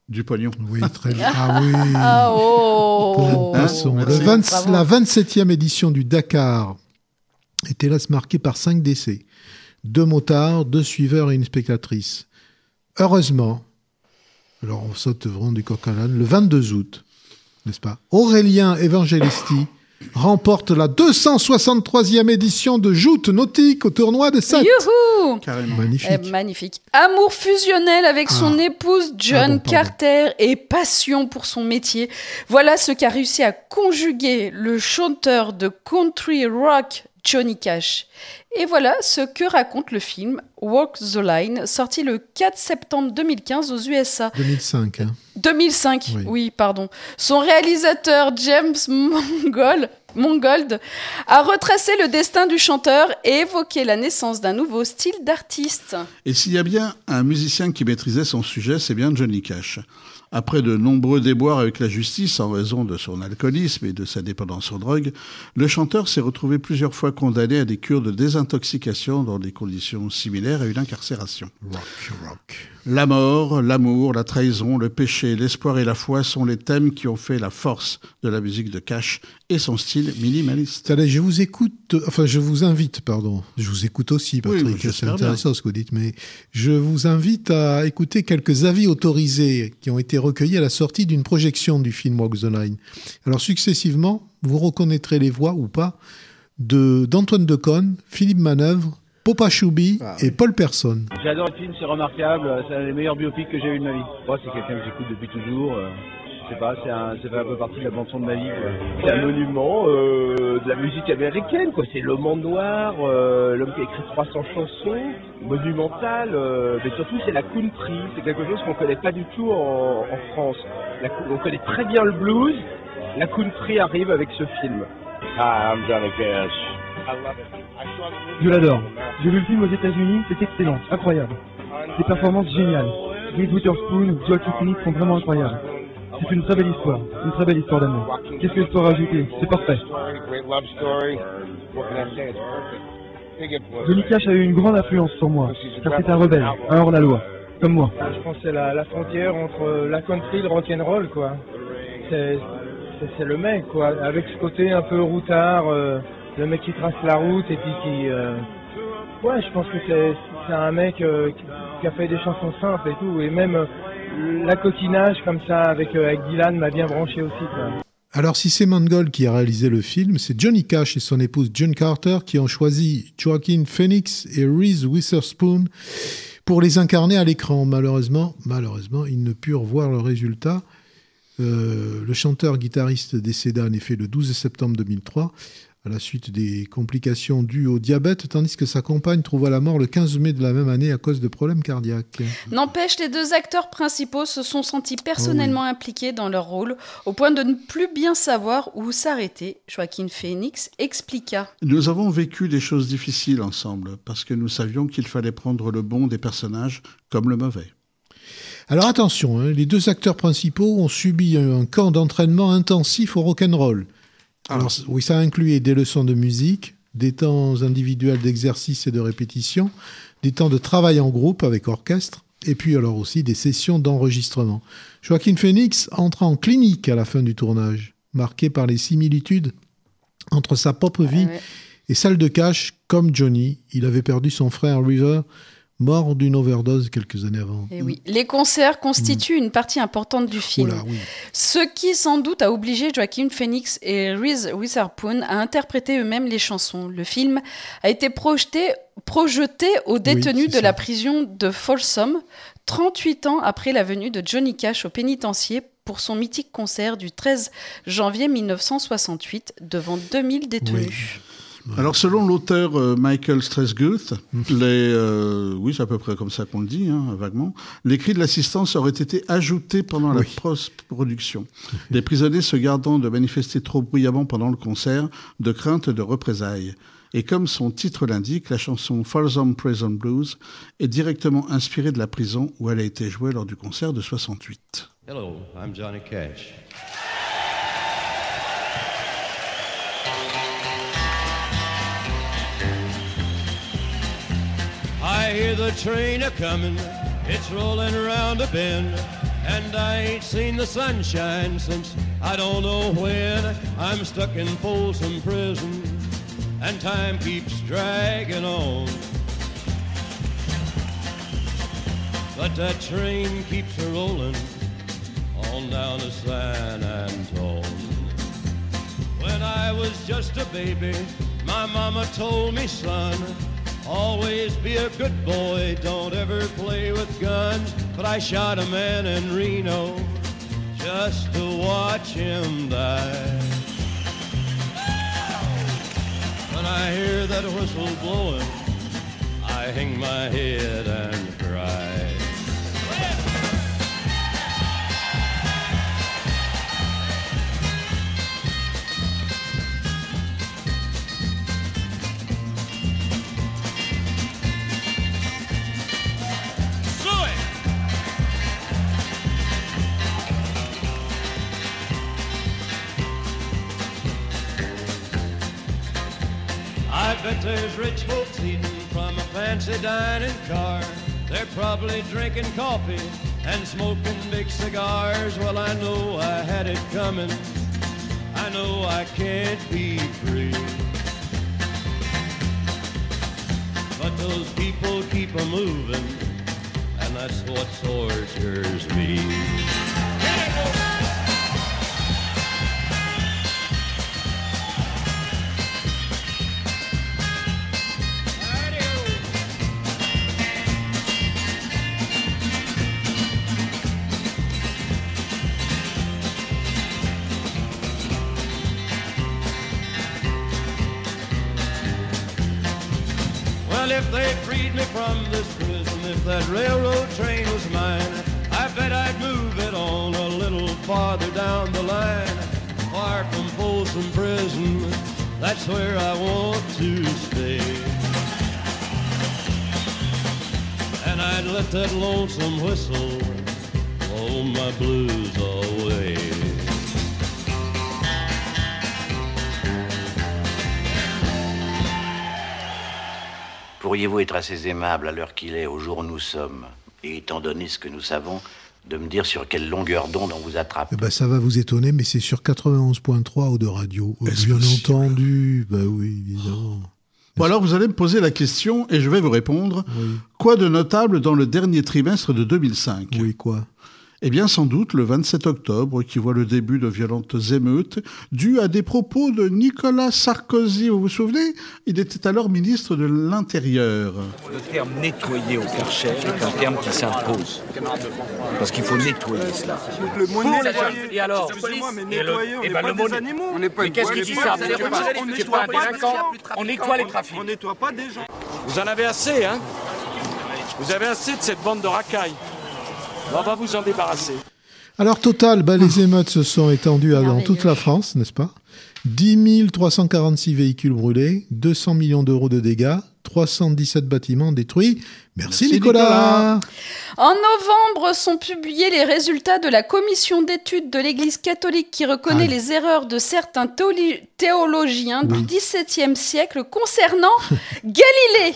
S5: Du pognon.
S7: Oui, très bien. Ah oui.
S6: Ah oh.
S7: Passons. La 27e édition du Dakar est hélas marquée par 5 décès. 2 motards, 2 suiveurs et une spectatrice. Heureusement, alors on saute vraiment du coq à l'âne, le 22 août, n'est-ce pas, Aurélien Evangelisti remporte la 263e édition de joute nautique au tournoi de Sète.
S6: Youhou!
S5: Carrément.
S7: Magnifique.
S6: Magnifique. Amour fusionnel avec son épouse John Carter et passion pour son métier. Voilà ce qu'a réussi à conjuguer le chanteur de country rock Johnny Cash. Et voilà ce que raconte le film Walk the Line, sorti le 4 septembre 2015 aux USA.
S7: 2005.
S6: 2005, oui, pardon. Son réalisateur James Mangold a retracé le destin du chanteur et évoqué la naissance d'un nouveau style d'artiste.
S5: Et s'il y a bien un musicien qui maîtrisait son sujet, c'est bien Johnny Cash. Après de nombreux déboires avec la justice en raison de son alcoolisme et de sa dépendance aux drogues, le chanteur s'est retrouvé plusieurs fois condamné à des cures de désintoxication dans des conditions similaires à une incarcération.
S7: Rock.
S5: La mort, l'amour, la trahison, le péché, l'espoir et la foi sont les thèmes qui ont fait la force de la musique de Cash et son style minimaliste.
S7: Allez, je vous écoute aussi, Patrick,
S5: oui,
S7: c'est intéressant ce que vous dites, mais je vous invite à écouter quelques avis autorisés qui ont été recueillis à la sortie d'une projection du film Walk the Line. Alors, successivement, vous reconnaîtrez les voix ou pas d'Antoine Decaune, Philippe Manœuvre, Popa Choubi et Paul Persson.
S1: J'adore le film, c'est remarquable, c'est un des meilleurs biopics que j'ai eu de ma vie. Moi, c'est quelqu'un que j'écoute depuis toujours. Je sais pas, ça fait un peu partie de la bande-son de ma vie, quoi. C'est un monument de la musique américaine, quoi. C'est le monde noir, l'homme qui a écrit 300 chansons, monumental, mais surtout c'est la country. C'est quelque chose qu'on connaît pas du tout en France. On connaît très bien le blues, la country arrive avec ce film. Ah, I'm Johnny Cash. I love it.
S4: Je l'adore. J'ai vu le film aux États-Unis, c'est excellent, incroyable. Des performances géniales. Reese Witherspoon, Joaquin Phoenix sont vraiment incroyables. C'est une très belle histoire d'amour. Qu'est-ce que je peux rajouter? C'est parfait. Johnny Cash a eu une grande influence sur moi, car c'est un rebelle, un hors-la-loi, comme moi.
S1: Je pense que c'est la frontière entre la country et le rock'n'roll, quoi. C'est le mec, quoi, avec ce côté un peu routard, le mec qui trace la route et puis qui... Ouais, je pense que c'est un mec qui a fait des chansons simples et tout, et même la coquinage comme ça avec Dylan m'a bien branché aussi, quoi.
S7: Alors, si c'est Mangold qui a réalisé le film, c'est Johnny Cash et son épouse John Carter qui ont choisi Joaquin Phoenix et Reese Witherspoon pour les incarner à l'écran. Malheureusement, ils ne purent voir le résultat. Le chanteur-guitariste décéda en effet le 12 septembre 2003 à la suite des complications dues au diabète, tandis que sa compagne trouva la mort le 15 mai de la même année à cause de problèmes cardiaques.
S6: N'empêche, les 2 acteurs principaux se sont sentis personnellement impliqués dans leur rôle, au point de ne plus bien savoir où s'arrêter. Joaquin Phoenix expliqua.
S5: Nous avons vécu des choses difficiles ensemble, parce que nous savions qu'il fallait prendre le bon des personnages comme le mauvais.
S7: Alors attention, les 2 acteurs principaux ont subi un camp d'entraînement intensif au rock'n'roll. Alors, oui, ça a inclué des leçons de musique, des temps individuels d'exercice et de répétition, des temps de travail en groupe avec orchestre, et puis alors aussi des sessions d'enregistrement. Joaquin Phoenix entra en clinique à la fin du tournage, marqué par les similitudes entre sa propre vie et celle de Cash. Comme Johnny, il avait perdu son frère River, mort d'une overdose quelques années avant.
S6: Et oui, les concerts constituent une partie importante du film. Ce qui, sans doute, a obligé Joaquin Phoenix et Reese Witherspoon à interpréter eux-mêmes les chansons. Le film a été projeté aux détenus de la prison de Folsom, 38 ans après la venue de Johnny Cash au pénitencier pour son mythique concert du 13 janvier 1968 devant 2000 détenus.
S5: Alors, selon l'auteur Michael Strasguth, oui, c'est à peu près comme ça qu'on le dit, vaguement, les cris de l'assistance auraient été ajoutés pendant la post-production. Les prisonniers se gardant de manifester trop bruyamment pendant le concert, de crainte de représailles. Et comme son titre l'indique, la chanson Folsom Prison Blues est directement inspirée de la prison où elle a été jouée lors du concert de 68.
S10: Hello, I'm Johnny Cash.
S24: I hear the train a-comin', it's rollin' around a bend.
S10: And I ain't seen the sunshine since I don't know when. I'm stuck in Folsom Prison, and time keeps dragging on. But that train keeps a-rolling on down to San Antone. When I was just a baby, my mama told me, son, always be a good boy, don't ever play with guns. But I shot a man in Reno just to watch him die. When I hear that whistle blowing, I hang my head and cry. I bet there's rich folks eating from a fancy dining car. They're probably drinking coffee and smoking big cigars. Well, I know I had it coming. I know I can't be free. But those people keep a-moving, and that's what tortures me. Well, if they freed me from this prison, if that railroad train was mine, I bet I'd move it on a little farther down the line. Far from Folsom Prison, that's where I want to stay. And I'd let that lonesome whistle blow my blues away.
S3: Pourriez-vous être assez aimable à l'heure qu'il est, au jour où nous sommes, et étant donné ce que nous savons, de me dire sur quelle longueur d'onde on vous attrape?
S7: Eh ben, ça va vous étonner, mais c'est sur 91.3 ou de radio. Bien entendu, bah oui, évidemment.
S5: Bon, alors vous allez me poser la question et je vais vous répondre.
S7: Oui.
S5: Quoi de notable dans le dernier trimestre de 2005 ?
S7: Oui, quoi ?
S5: Eh bien, sans doute le 27 octobre, qui voit le début de violentes émeutes, dues à des propos de Nicolas Sarkozy. Vous vous souvenez ? Il était alors ministre de l'Intérieur.
S9: Le terme « nettoyer » au Karcher est un terme qui s'impose. Parce qu'il faut nettoyer cela.
S12: Le mot nettoyer.
S9: Et alors,
S12: excusez-moi, mais nettoyer, on n'est
S9: ben
S12: pas
S9: le
S12: des animaux.
S9: On n'est pas mais qu'est-ce qui dit ça?
S12: On nettoie pas des gens.
S9: On nettoie les trafics.
S12: On nettoie pas des gens.
S13: Vous en avez assez, hein? Vous avez assez de cette bande de racailles. On va vous en débarrasser.
S7: Alors, total, les émeutes se sont étendues dans toute la France, n'est-ce pas ? 10 346 véhicules brûlés, 200 millions d'euros de dégâts, 317 bâtiments détruits. Merci Nicolas.
S6: En novembre sont publiés les résultats de la commission d'études de l'Église catholique qui reconnaît les erreurs de certains théologiens du XVIIe siècle concernant Galilée.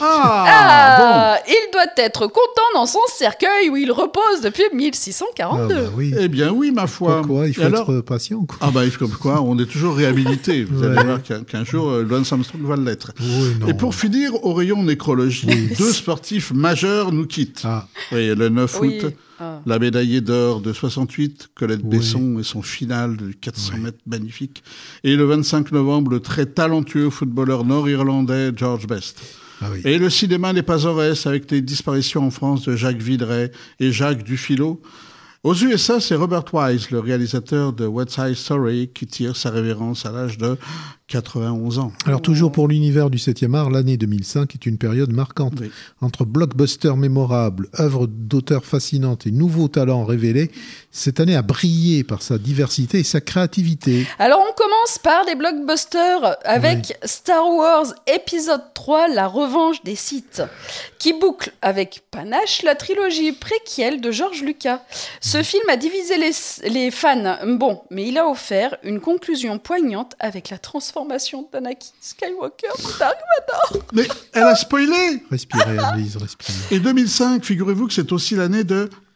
S6: Il doit être content dans son cercueil où il repose depuis 1642.
S7: Oui.
S5: Eh bien oui, ma foi.
S7: Pourquoi ? Il faut être patient. Quoi.
S5: Ah il faut quoi ? On est toujours réhabilité. Vous allez voir qu'un jour, Lance Armstrong va l'être.
S7: Oui,
S5: et pour finir, au rayon nécrologie, deux sportifs majeurs nous quittent. Oui, le 9 août, la médaillée d'or de 68, Colette Besson et son final de 400 mètres magnifique. Et le 25 novembre, le très talentueux footballeur nord-irlandais George Best. Et le cinéma n'est pas en reste avec les disparitions en France de Jacques Villeray et Jacques Dufilot. Aux USA, c'est Robert Wise, le réalisateur de West Side Story, qui tire sa révérence à l'âge de 91 ans.
S7: Alors toujours pour l'univers du 7e art, l'année 2005 est une période marquante. Entre blockbusters mémorables, œuvres d'auteurs fascinantes et nouveaux talents révélés, cette année a brillé par sa diversité et sa créativité.
S6: Alors on commence par les blockbusters avec Star Wars épisode 3, la revanche des Sith, qui boucle avec panache la trilogie préquelle de George Lucas. Ce film a divisé les fans, mais il a offert une conclusion poignante avec la transformation d'Anakin Skywalker de Dark Vador.
S5: Mais elle a spoilé.
S7: Respirez, Annelise, respirez.
S5: Et 2005, figurez-vous que c'est aussi l'année de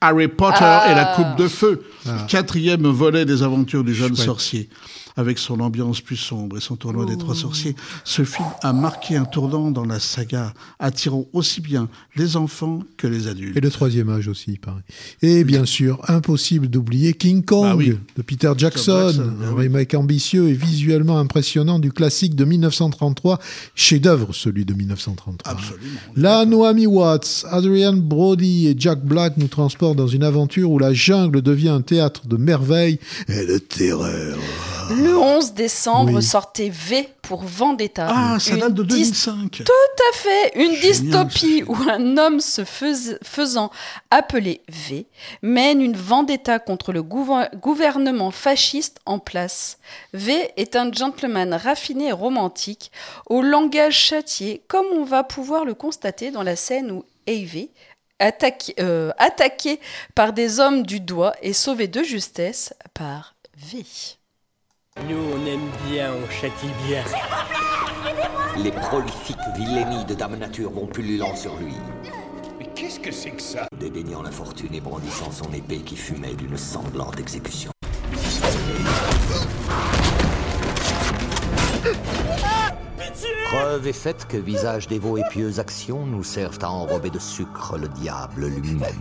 S5: Harry Potter et la Coupe de Feu, 4e volet des aventures du jeune sorcier. Avec son ambiance plus sombre et son tournoi des 3 sorciers, ce film a marqué un tournant dans la saga, attirant aussi bien les enfants que les adultes.
S7: Et le 3e âge aussi, il paraît. Et bien sûr, impossible d'oublier King Kong de Peter Jackson, un remake ambitieux et visuellement impressionnant du classique de 1933, chef-d'œuvre celui de 1933.
S5: Absolument.
S7: Là, Naomi Watts, Adrian Brody et Jack Black nous transportent dans une aventure où la jungle devient un théâtre de merveilles et de terreur.
S6: Le 11 décembre sortait V pour Vendetta.
S5: Ah, ça date de 2005.
S6: Tout à fait. Une dystopie où un homme se faisant appeler V mène une vendetta contre le gouvernement fasciste en place. V est un gentleman raffiné et romantique, au langage châtié, comme on va pouvoir le constater dans la scène où Eve, attaqué par des hommes du doigt, est sauvé de justesse par V.
S8: Nous, on aime bien, on châtie bien.
S11: Les prolifiques vilainies de Dame Nature vont pullulant sur lui.
S8: Mais qu'est-ce que c'est que ça?
S11: Dédaignant la fortune et brandissant son épée qui fumait d'une sanglante exécution. Preuve est faite que visage dévot et pieuse action nous servent à enrober de sucre le diable lui-même.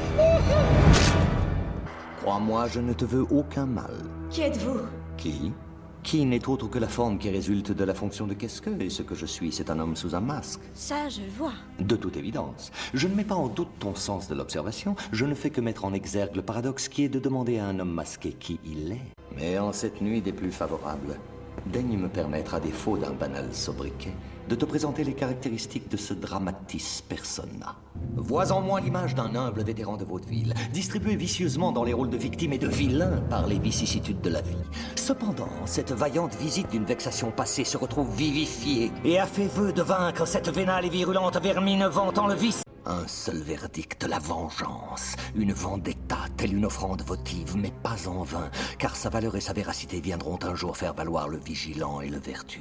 S11: Crois-moi, je ne te veux aucun mal.
S15: Qui êtes-vous?
S11: Qui n'est autre que la forme qui résulte de la fonction de qu'est-ce que, et ce que je suis, c'est un homme sous un masque.
S15: Ça, je vois.
S11: De toute évidence. Je ne mets pas en doute ton sens de l'observation, je ne fais que mettre en exergue le paradoxe qui est de demander à un homme masqué qui il est. Mais en cette nuit des plus favorables, daigne me permettre, à défaut d'un banal sobriquet, de te présenter les caractéristiques de ce dramatis persona. Vois en moi l'image d'un humble vétéran de vaudeville, distribué vicieusement dans les rôles de victime et de vilain par les vicissitudes de la vie. Cependant, cette vaillante visite d'une vexation passée se retrouve vivifiée et a fait vœu de vaincre cette vénale et virulente vermine vantant le vice. Un seul verdict, la vengeance. Une vendetta, telle une offrande votive, mais pas en vain, car sa valeur et sa véracité viendront un jour faire valoir le vigilant et le vertueux.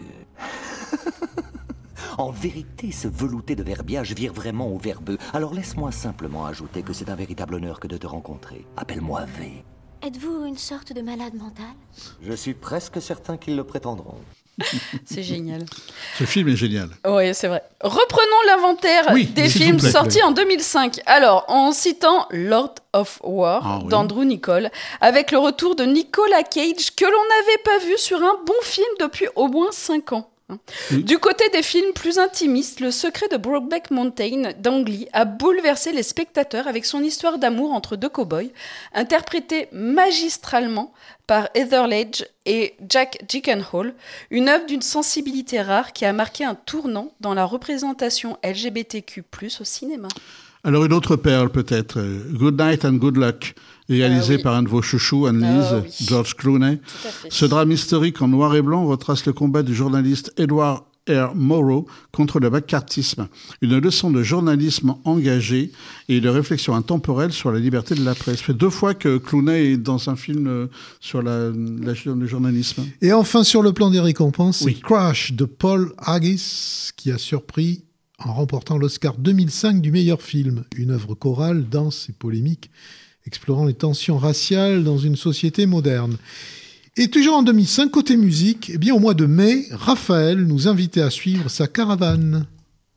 S11: En vérité, ce velouté de verbiage vire vraiment au verbeux. Alors laisse-moi simplement ajouter que c'est un véritable honneur que de te rencontrer. Appelle-moi V.
S15: Êtes-vous une sorte de malade mental?
S11: Je suis presque certain qu'ils le prétendront.
S6: C'est génial.
S5: Ce film est génial.
S6: Oui, c'est vrai. Reprenons l'inventaire des films sortis en 2005. Alors, en citant Lord of War d'Andrew Niccol, avec le retour de Nicolas Cage, que l'on n'avait pas vu sur un bon film depuis au moins 5 ans. Du côté des films plus intimistes, Le secret de Brokeback Mountain d'Ang Lee a bouleversé les spectateurs avec son histoire d'amour entre 2 cow-boys, interprétée magistralement par Heather Ledge et Jack Gyllenhaal, une œuvre d'une sensibilité rare qui a marqué un tournant dans la représentation LGBTQ+ au cinéma.
S5: Alors une autre perle peut-être, Good Night and Good Luck, réalisé par un de vos chouchous, Anne-Lise, George Clooney. Ce drame historique en noir et blanc retrace le combat du journaliste Edward R. Morrow contre le macartisme, une leçon de journalisme engagé et de réflexion intemporelle sur la liberté de la presse. Ça fait 2 fois que Clooney est dans un film sur le journalisme.
S7: Et enfin, sur le plan des récompenses, c'est Crash de Paul Haggis qui a surpris en remportant l'Oscar 2005 du meilleur film, une œuvre chorale, dense et polémique, explorant les tensions raciales dans une société moderne. Et toujours en 2005, côté musique, eh bien, au mois de mai, Raphaël nous invitait à suivre sa caravane.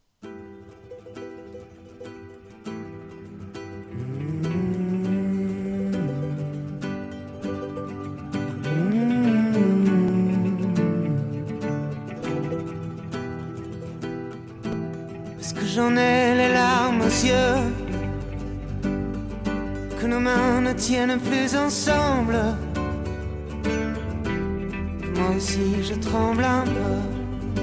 S24: Est-ce que j'en ai les larmes aux yeux, que nos mains ne tiennent plus ensemble? Moi aussi je tremble un peu,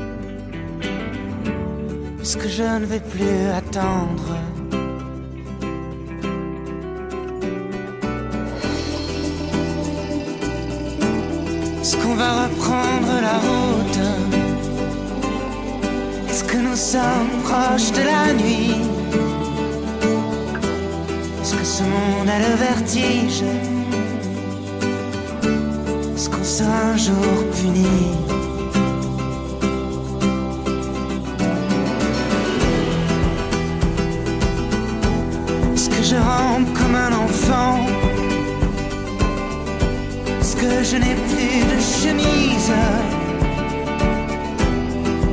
S24: puisque je ne vais plus attendre. Est-ce qu'on va reprendre la route? Est-ce que nous sommes proches de la nuit? Est-ce que ce monde a le vertige? Est-ce qu'on sera un jour puni? Est-ce que je rampe comme un enfant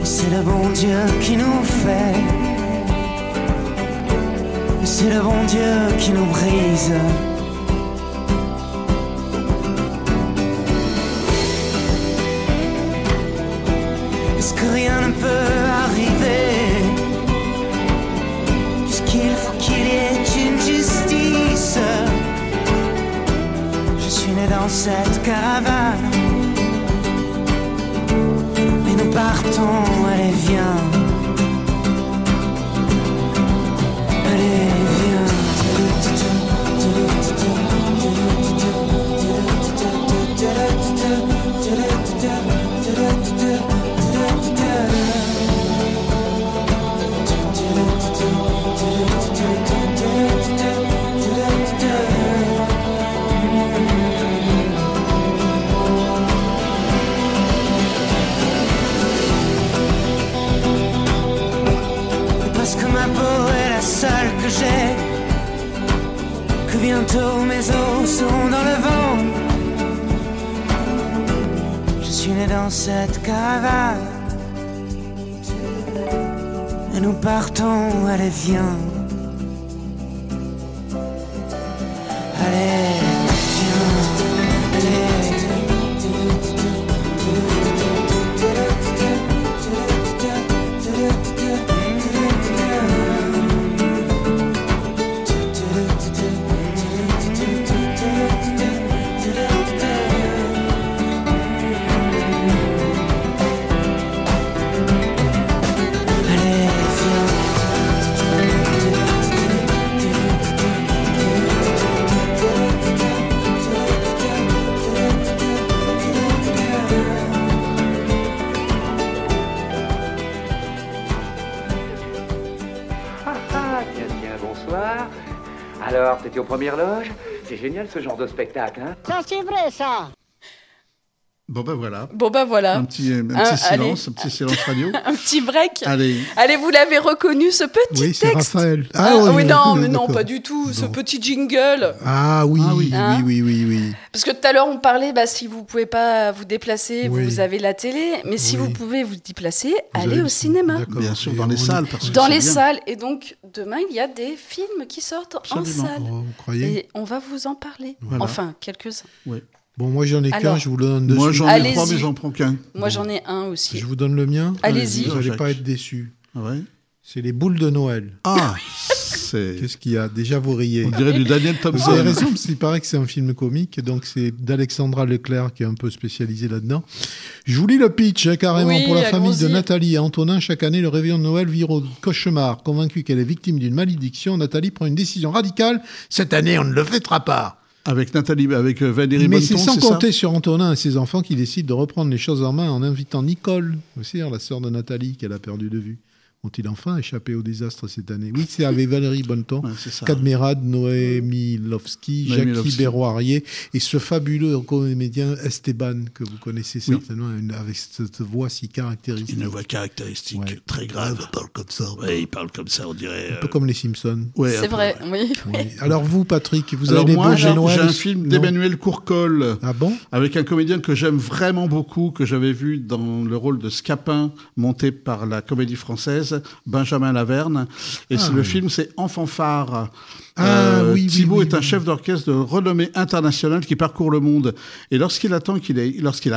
S24: C'est le bon Dieu qui nous fait. C'est le bon Dieu qui nous brise. Est-ce que rien ne peut arriver? Puisqu'il faut qu'il y ait une justice. Je suis né dans cette caravane. Mais nous partons, allez viens. Allez viens. Parce que ma peau est la seule que j'ai, que bientôt mes os seront dans le vent. Je suis né dans cette caravane. Et nous partons, allez viens. Allez viens, allez.
S14: Alors, t'étais aux premières loges? C'est génial ce genre de spectacle, hein?
S16: Ça, c'est vrai, ça.
S5: Bon ben voilà. Un petit silence, un petit silence radio.
S6: Un petit break.
S5: Allez,
S6: vous l'avez reconnu, ce petit
S7: oui,
S6: texte.
S7: C'est Raphaël.
S6: Oui, non, mais non, pas du tout. Ce petit jingle.
S7: Ah oui, oui.
S6: Parce que tout à l'heure, on parlait, si vous pouvez pas vous déplacer, vous avez la télé. Mais si vous pouvez vous déplacer, allez au cinéma.
S5: Bien sûr, dans les salles.
S6: Dans les salles. Et donc, demain, il y a des films qui sortent en salle.
S7: Vous croyez ?
S6: Et on va vous en parler.
S5: Voilà.
S6: Enfin, quelques-uns.
S5: Oui.
S7: Bon, moi j'en ai qu'un, je vous le donne dessus.
S5: Moi j'en ai 3, mais j'en prends qu'un.
S6: Moi j'en ai un aussi.
S7: Je vous donne le mien.
S6: Allez-y.
S7: Vous n'allez pas être déçus.
S5: Ah ouais.
S7: C'est les boules de Noël.
S5: Ah
S7: Qu'est-ce qu'il y a? Déjà, vous riez.
S5: On dirait du Daniel Thompson.
S7: Vous avez raison, parce qu'il paraît que c'est un film comique. Donc, c'est d'Alexandra Leclerc qui est un peu spécialisée là-dedans. Je vous lis le pitch, carrément.
S6: Oui,
S7: pour la famille de
S6: allons-y.
S7: Nathalie et Antonin, chaque année, le réveillon de Noël vire au cauchemar. Convaincue qu'elle est victime d'une malédiction, Nathalie prend une décision radicale. Cette année, on ne le fêtera pas.
S5: Avec Nathalie, avec Valérie
S7: Mais
S5: Bonneton,
S7: c'est sans
S5: c'est
S7: compter sur Antonin et ses enfants qui décident de reprendre les choses en main en invitant Nicole, aussi la sœur de Nathalie qu'elle a perdu de vue. Ont-ils enfin échappé au désastre cette année? Oui, c'est avec Valérie Bonneton, Cadmerade, Noémie Lovski, Jackie Berroirier et ce fabuleux comédien Esteban que vous connaissez certainement avec cette voix si caractéristique.
S5: Une voix caractéristique, très grave.
S7: Il parle comme ça.
S5: Ouais, il parle comme ça, on dirait.
S7: Un peu comme les Simpsons.
S5: Ouais,
S6: c'est vrai, oui.
S7: Alors vous, Patrick, vous
S5: Alors
S7: avez des
S5: moi,
S7: beaux
S5: j'ai
S7: Noël
S5: un film d'Emmanuel Courcol.
S7: Ah bon?
S5: Avec un comédien que j'aime vraiment beaucoup, que j'avais vu dans le rôle de Scapin, monté par la Comédie Française, Benjamin Laverne. Et le film, c'est En fanfare. Thibaut est un chef d'orchestre de renommée internationale qui parcourt le monde. Et lorsqu'il apprend qu'il a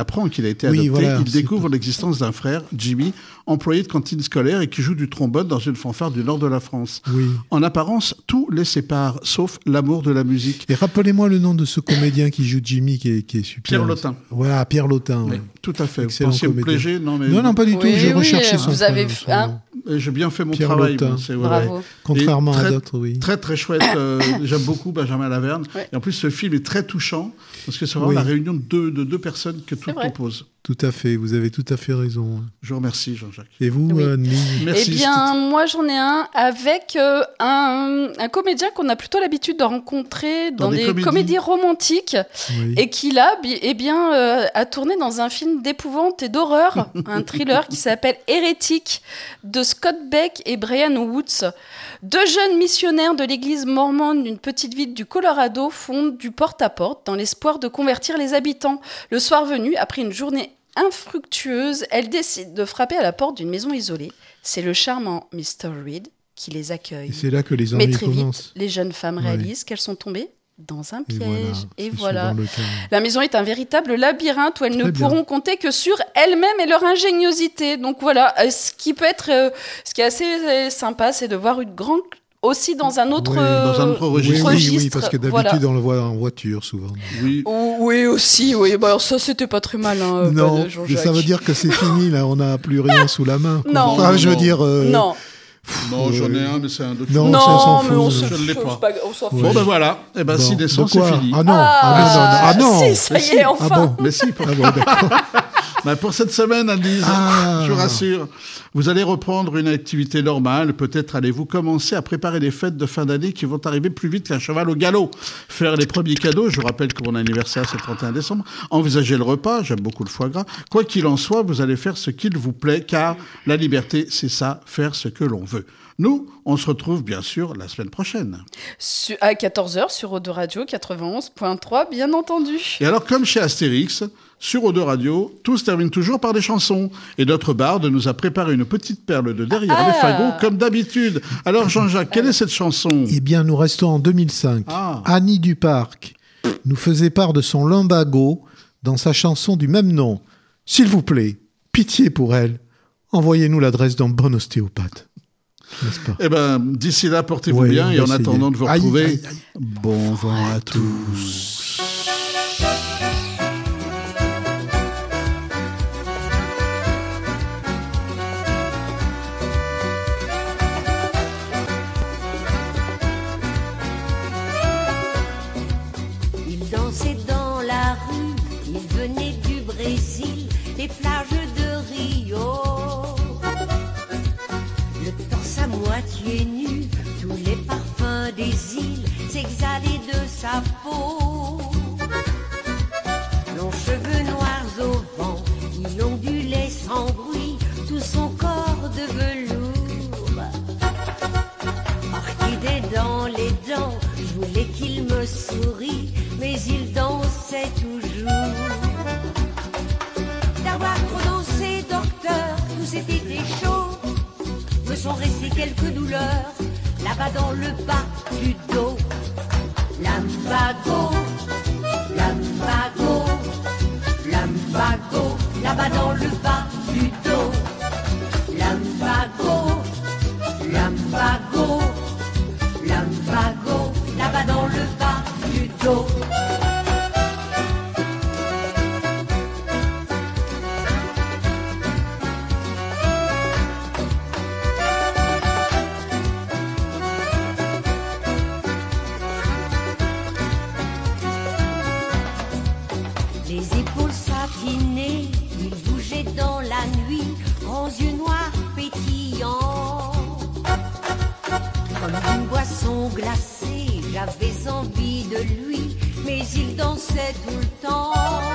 S5: été adopté, il découvre l'existence d'un frère, Jimmy, employé de cantine scolaire et qui joue du trombone dans une fanfare du nord de la France.
S7: Oui.
S5: En apparence, tout les sépare, sauf l'amour de la musique.
S7: Et rappelez-moi le nom de ce comédien qui joue Jimmy, qui est super.
S5: Pierre Lotin.
S7: Voilà, Pierre Lotin.
S5: Oui, tout à fait.
S7: Excellent
S5: Vous pensiez me
S7: comédien.
S5: pléger?
S7: Non, pas du tout. J'ai recherché son
S6: Vous avez
S5: j'ai bien fait mon
S7: Pierre
S5: travail.
S7: Lotin.
S5: Moi, c'est,
S6: Bravo.
S7: Contrairement à d'autres, oui.
S5: Très, très chouette. J'aime beaucoup Benjamin Laverne.
S6: Ouais.
S5: Et en plus, ce film est très touchant parce que c'est vraiment la réunion de deux personnes que tout compose.
S7: Tout à fait. Vous avez tout à fait raison.
S5: Je vous remercie, Jean-Jacques.
S7: Et vous, Anne-Lise?
S5: Merci.
S6: Eh bien, moi, j'en ai un avec un comédien qu'on a plutôt l'habitude de rencontrer dans des comédies romantiques et qui, là, a tourné dans un film d'épouvante et d'horreur, un thriller qui s'appelle Hérétique, de Scott Beck et Brian Woods. Deux jeunes missionnaires de l'église mormone d'une petite ville du Colorado font du porte-à-porte dans l'espoir de convertir les habitants. Le soir venu, après une journée infructueuse, elles décident de frapper à la porte d'une maison isolée. C'est le charmant Mr. Reed qui les accueille.
S7: Et c'est là que les
S6: Mais
S7: ennuis
S6: très vite,
S7: commencent.
S6: les jeunes femmes réalisent qu'elles sont tombées dans un piège. Et
S7: c'est
S6: voilà.
S7: souvent le cas.
S6: La maison est un véritable labyrinthe où elles
S7: Très
S6: ne
S7: bien.
S6: pourront compter que sur elles-mêmes et leur ingéniosité. Donc voilà, ce qui est assez sympa, c'est de voir une grande aussi dans un autre,
S5: dans un autre registre.
S7: Oui, parce que d'habitude,
S6: voilà.
S7: on le voit en voiture, souvent.
S5: Oui.
S6: Oui, aussi, oui. Bah, alors ça, c'était pas très mal, hein,
S7: Non,
S6: pas de Jean-Jacques.
S7: ça veut dire que c'est fini, là, on n'a plus rien sous la main. quoi.
S6: Non.
S7: Enfin, je veux dire...
S6: Non.
S5: Non, j'en ai un, mais c'est un autre.
S7: Non,
S6: Non,
S7: ça, on s'en
S6: mais
S7: fout.
S6: on se
S5: Je ne l'ai
S6: fout,
S5: pas.
S6: on s'en
S5: Bon,
S6: fout.
S5: ben voilà. Eh ben,
S7: Bon,
S5: si
S7: de
S5: naissance, c'est
S7: quoi
S5: fini.
S7: Ah non, ah non.
S6: Si, ça y est, enfin.
S7: Ah bon
S5: Mais si, pour,
S7: Ah bon, d'accord.
S5: Ben, pour cette semaine, Annelise, je vous rassure, vous allez reprendre une activité normale. Peut-être allez-vous commencer à préparer les fêtes de fin d'année qui vont arriver plus vite qu'un cheval au galop. Faire les premiers cadeaux. Je vous rappelle que mon anniversaire, c'est le 31 décembre. Envisager le repas. J'aime beaucoup le foie gras. Quoi qu'il en soit, vous allez faire ce qu'il vous plaît, car la liberté, c'est ça, faire ce que l'on veut. Nous, on se retrouve bien sûr la semaine prochaine.
S6: À 14h sur Eau de Radio 91.3, bien entendu.
S5: Et alors, comme chez Astérix, sur Eau de Radio, tout se termine toujours par des chansons. Et notre barde nous a préparé une petite perle de derrière les fagots, comme d'habitude. Alors, Jean-Jacques, quelle est cette chanson ?
S7: Eh bien, nous restons en 2005. Annie Duparc nous faisait part de son lumbago dans sa chanson du même nom. S'il vous plaît, pitié pour elle, envoyez-nous l'adresse d'un bon ostéopathe. N'est-ce pas ?
S5: Eh bien, d'ici là, portez-vous
S7: Ouais,
S5: bien.
S7: on
S5: Et
S7: va
S5: en
S7: essayer.
S5: attendant de vous
S7: Aïe,
S5: retrouver,
S7: aïe, aïe.
S5: bon vent à tous.
S16: Il dansait dans la rue, il venait du Brésil, des plages de Rio. Le torse à moitié nu, tous les parfums des îles s'exhalaient de sa peau. Longs cheveux noirs au vent, il ondulait sans bruit, tout son corps de velours. Orchidée dans les dents, je voulais qu'il me sourie, mais il dansait toujours. D'avoir trop dansé, docteur, tout cet été chaud, me sont restées quelques douleurs, là-bas dans le bas du dos. Lumbago, lumbago, lumbago, là-bas dans le bas du dos. Lumbago, lumbago, lumbago, là-bas dans le bas du dos. Les épaules satinées, il bougeait dans la nuit, grands yeux noirs pétillants. Comme une boisson glacée, j'avais envie de lui, mais il dansait tout le temps.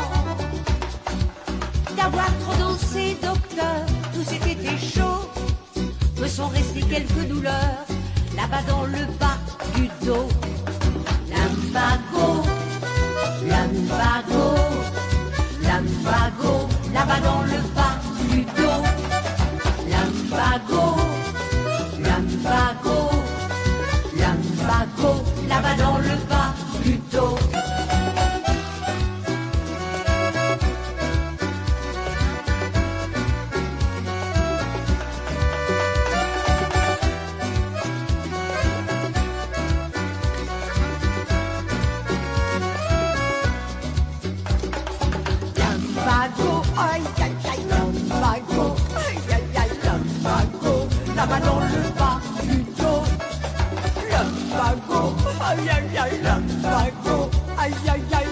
S16: D'avoir trop dansé, docteur, tout cet été chaud, me sont restées quelques douleurs, là-bas dans le bas du dos. Lumbago, lumbago, lumbago, là-bas dans le bas du dos. Lumbago, lumbago, lumbago, là-bas dans le bas du dos. Lumbago, aïe aïe aïe, lumbago, aïe aïe aïe, lumbago, là-bas dans le bas du dos. Lumbago, aïe aïe aïe, lumbago, aïe aïe aïe.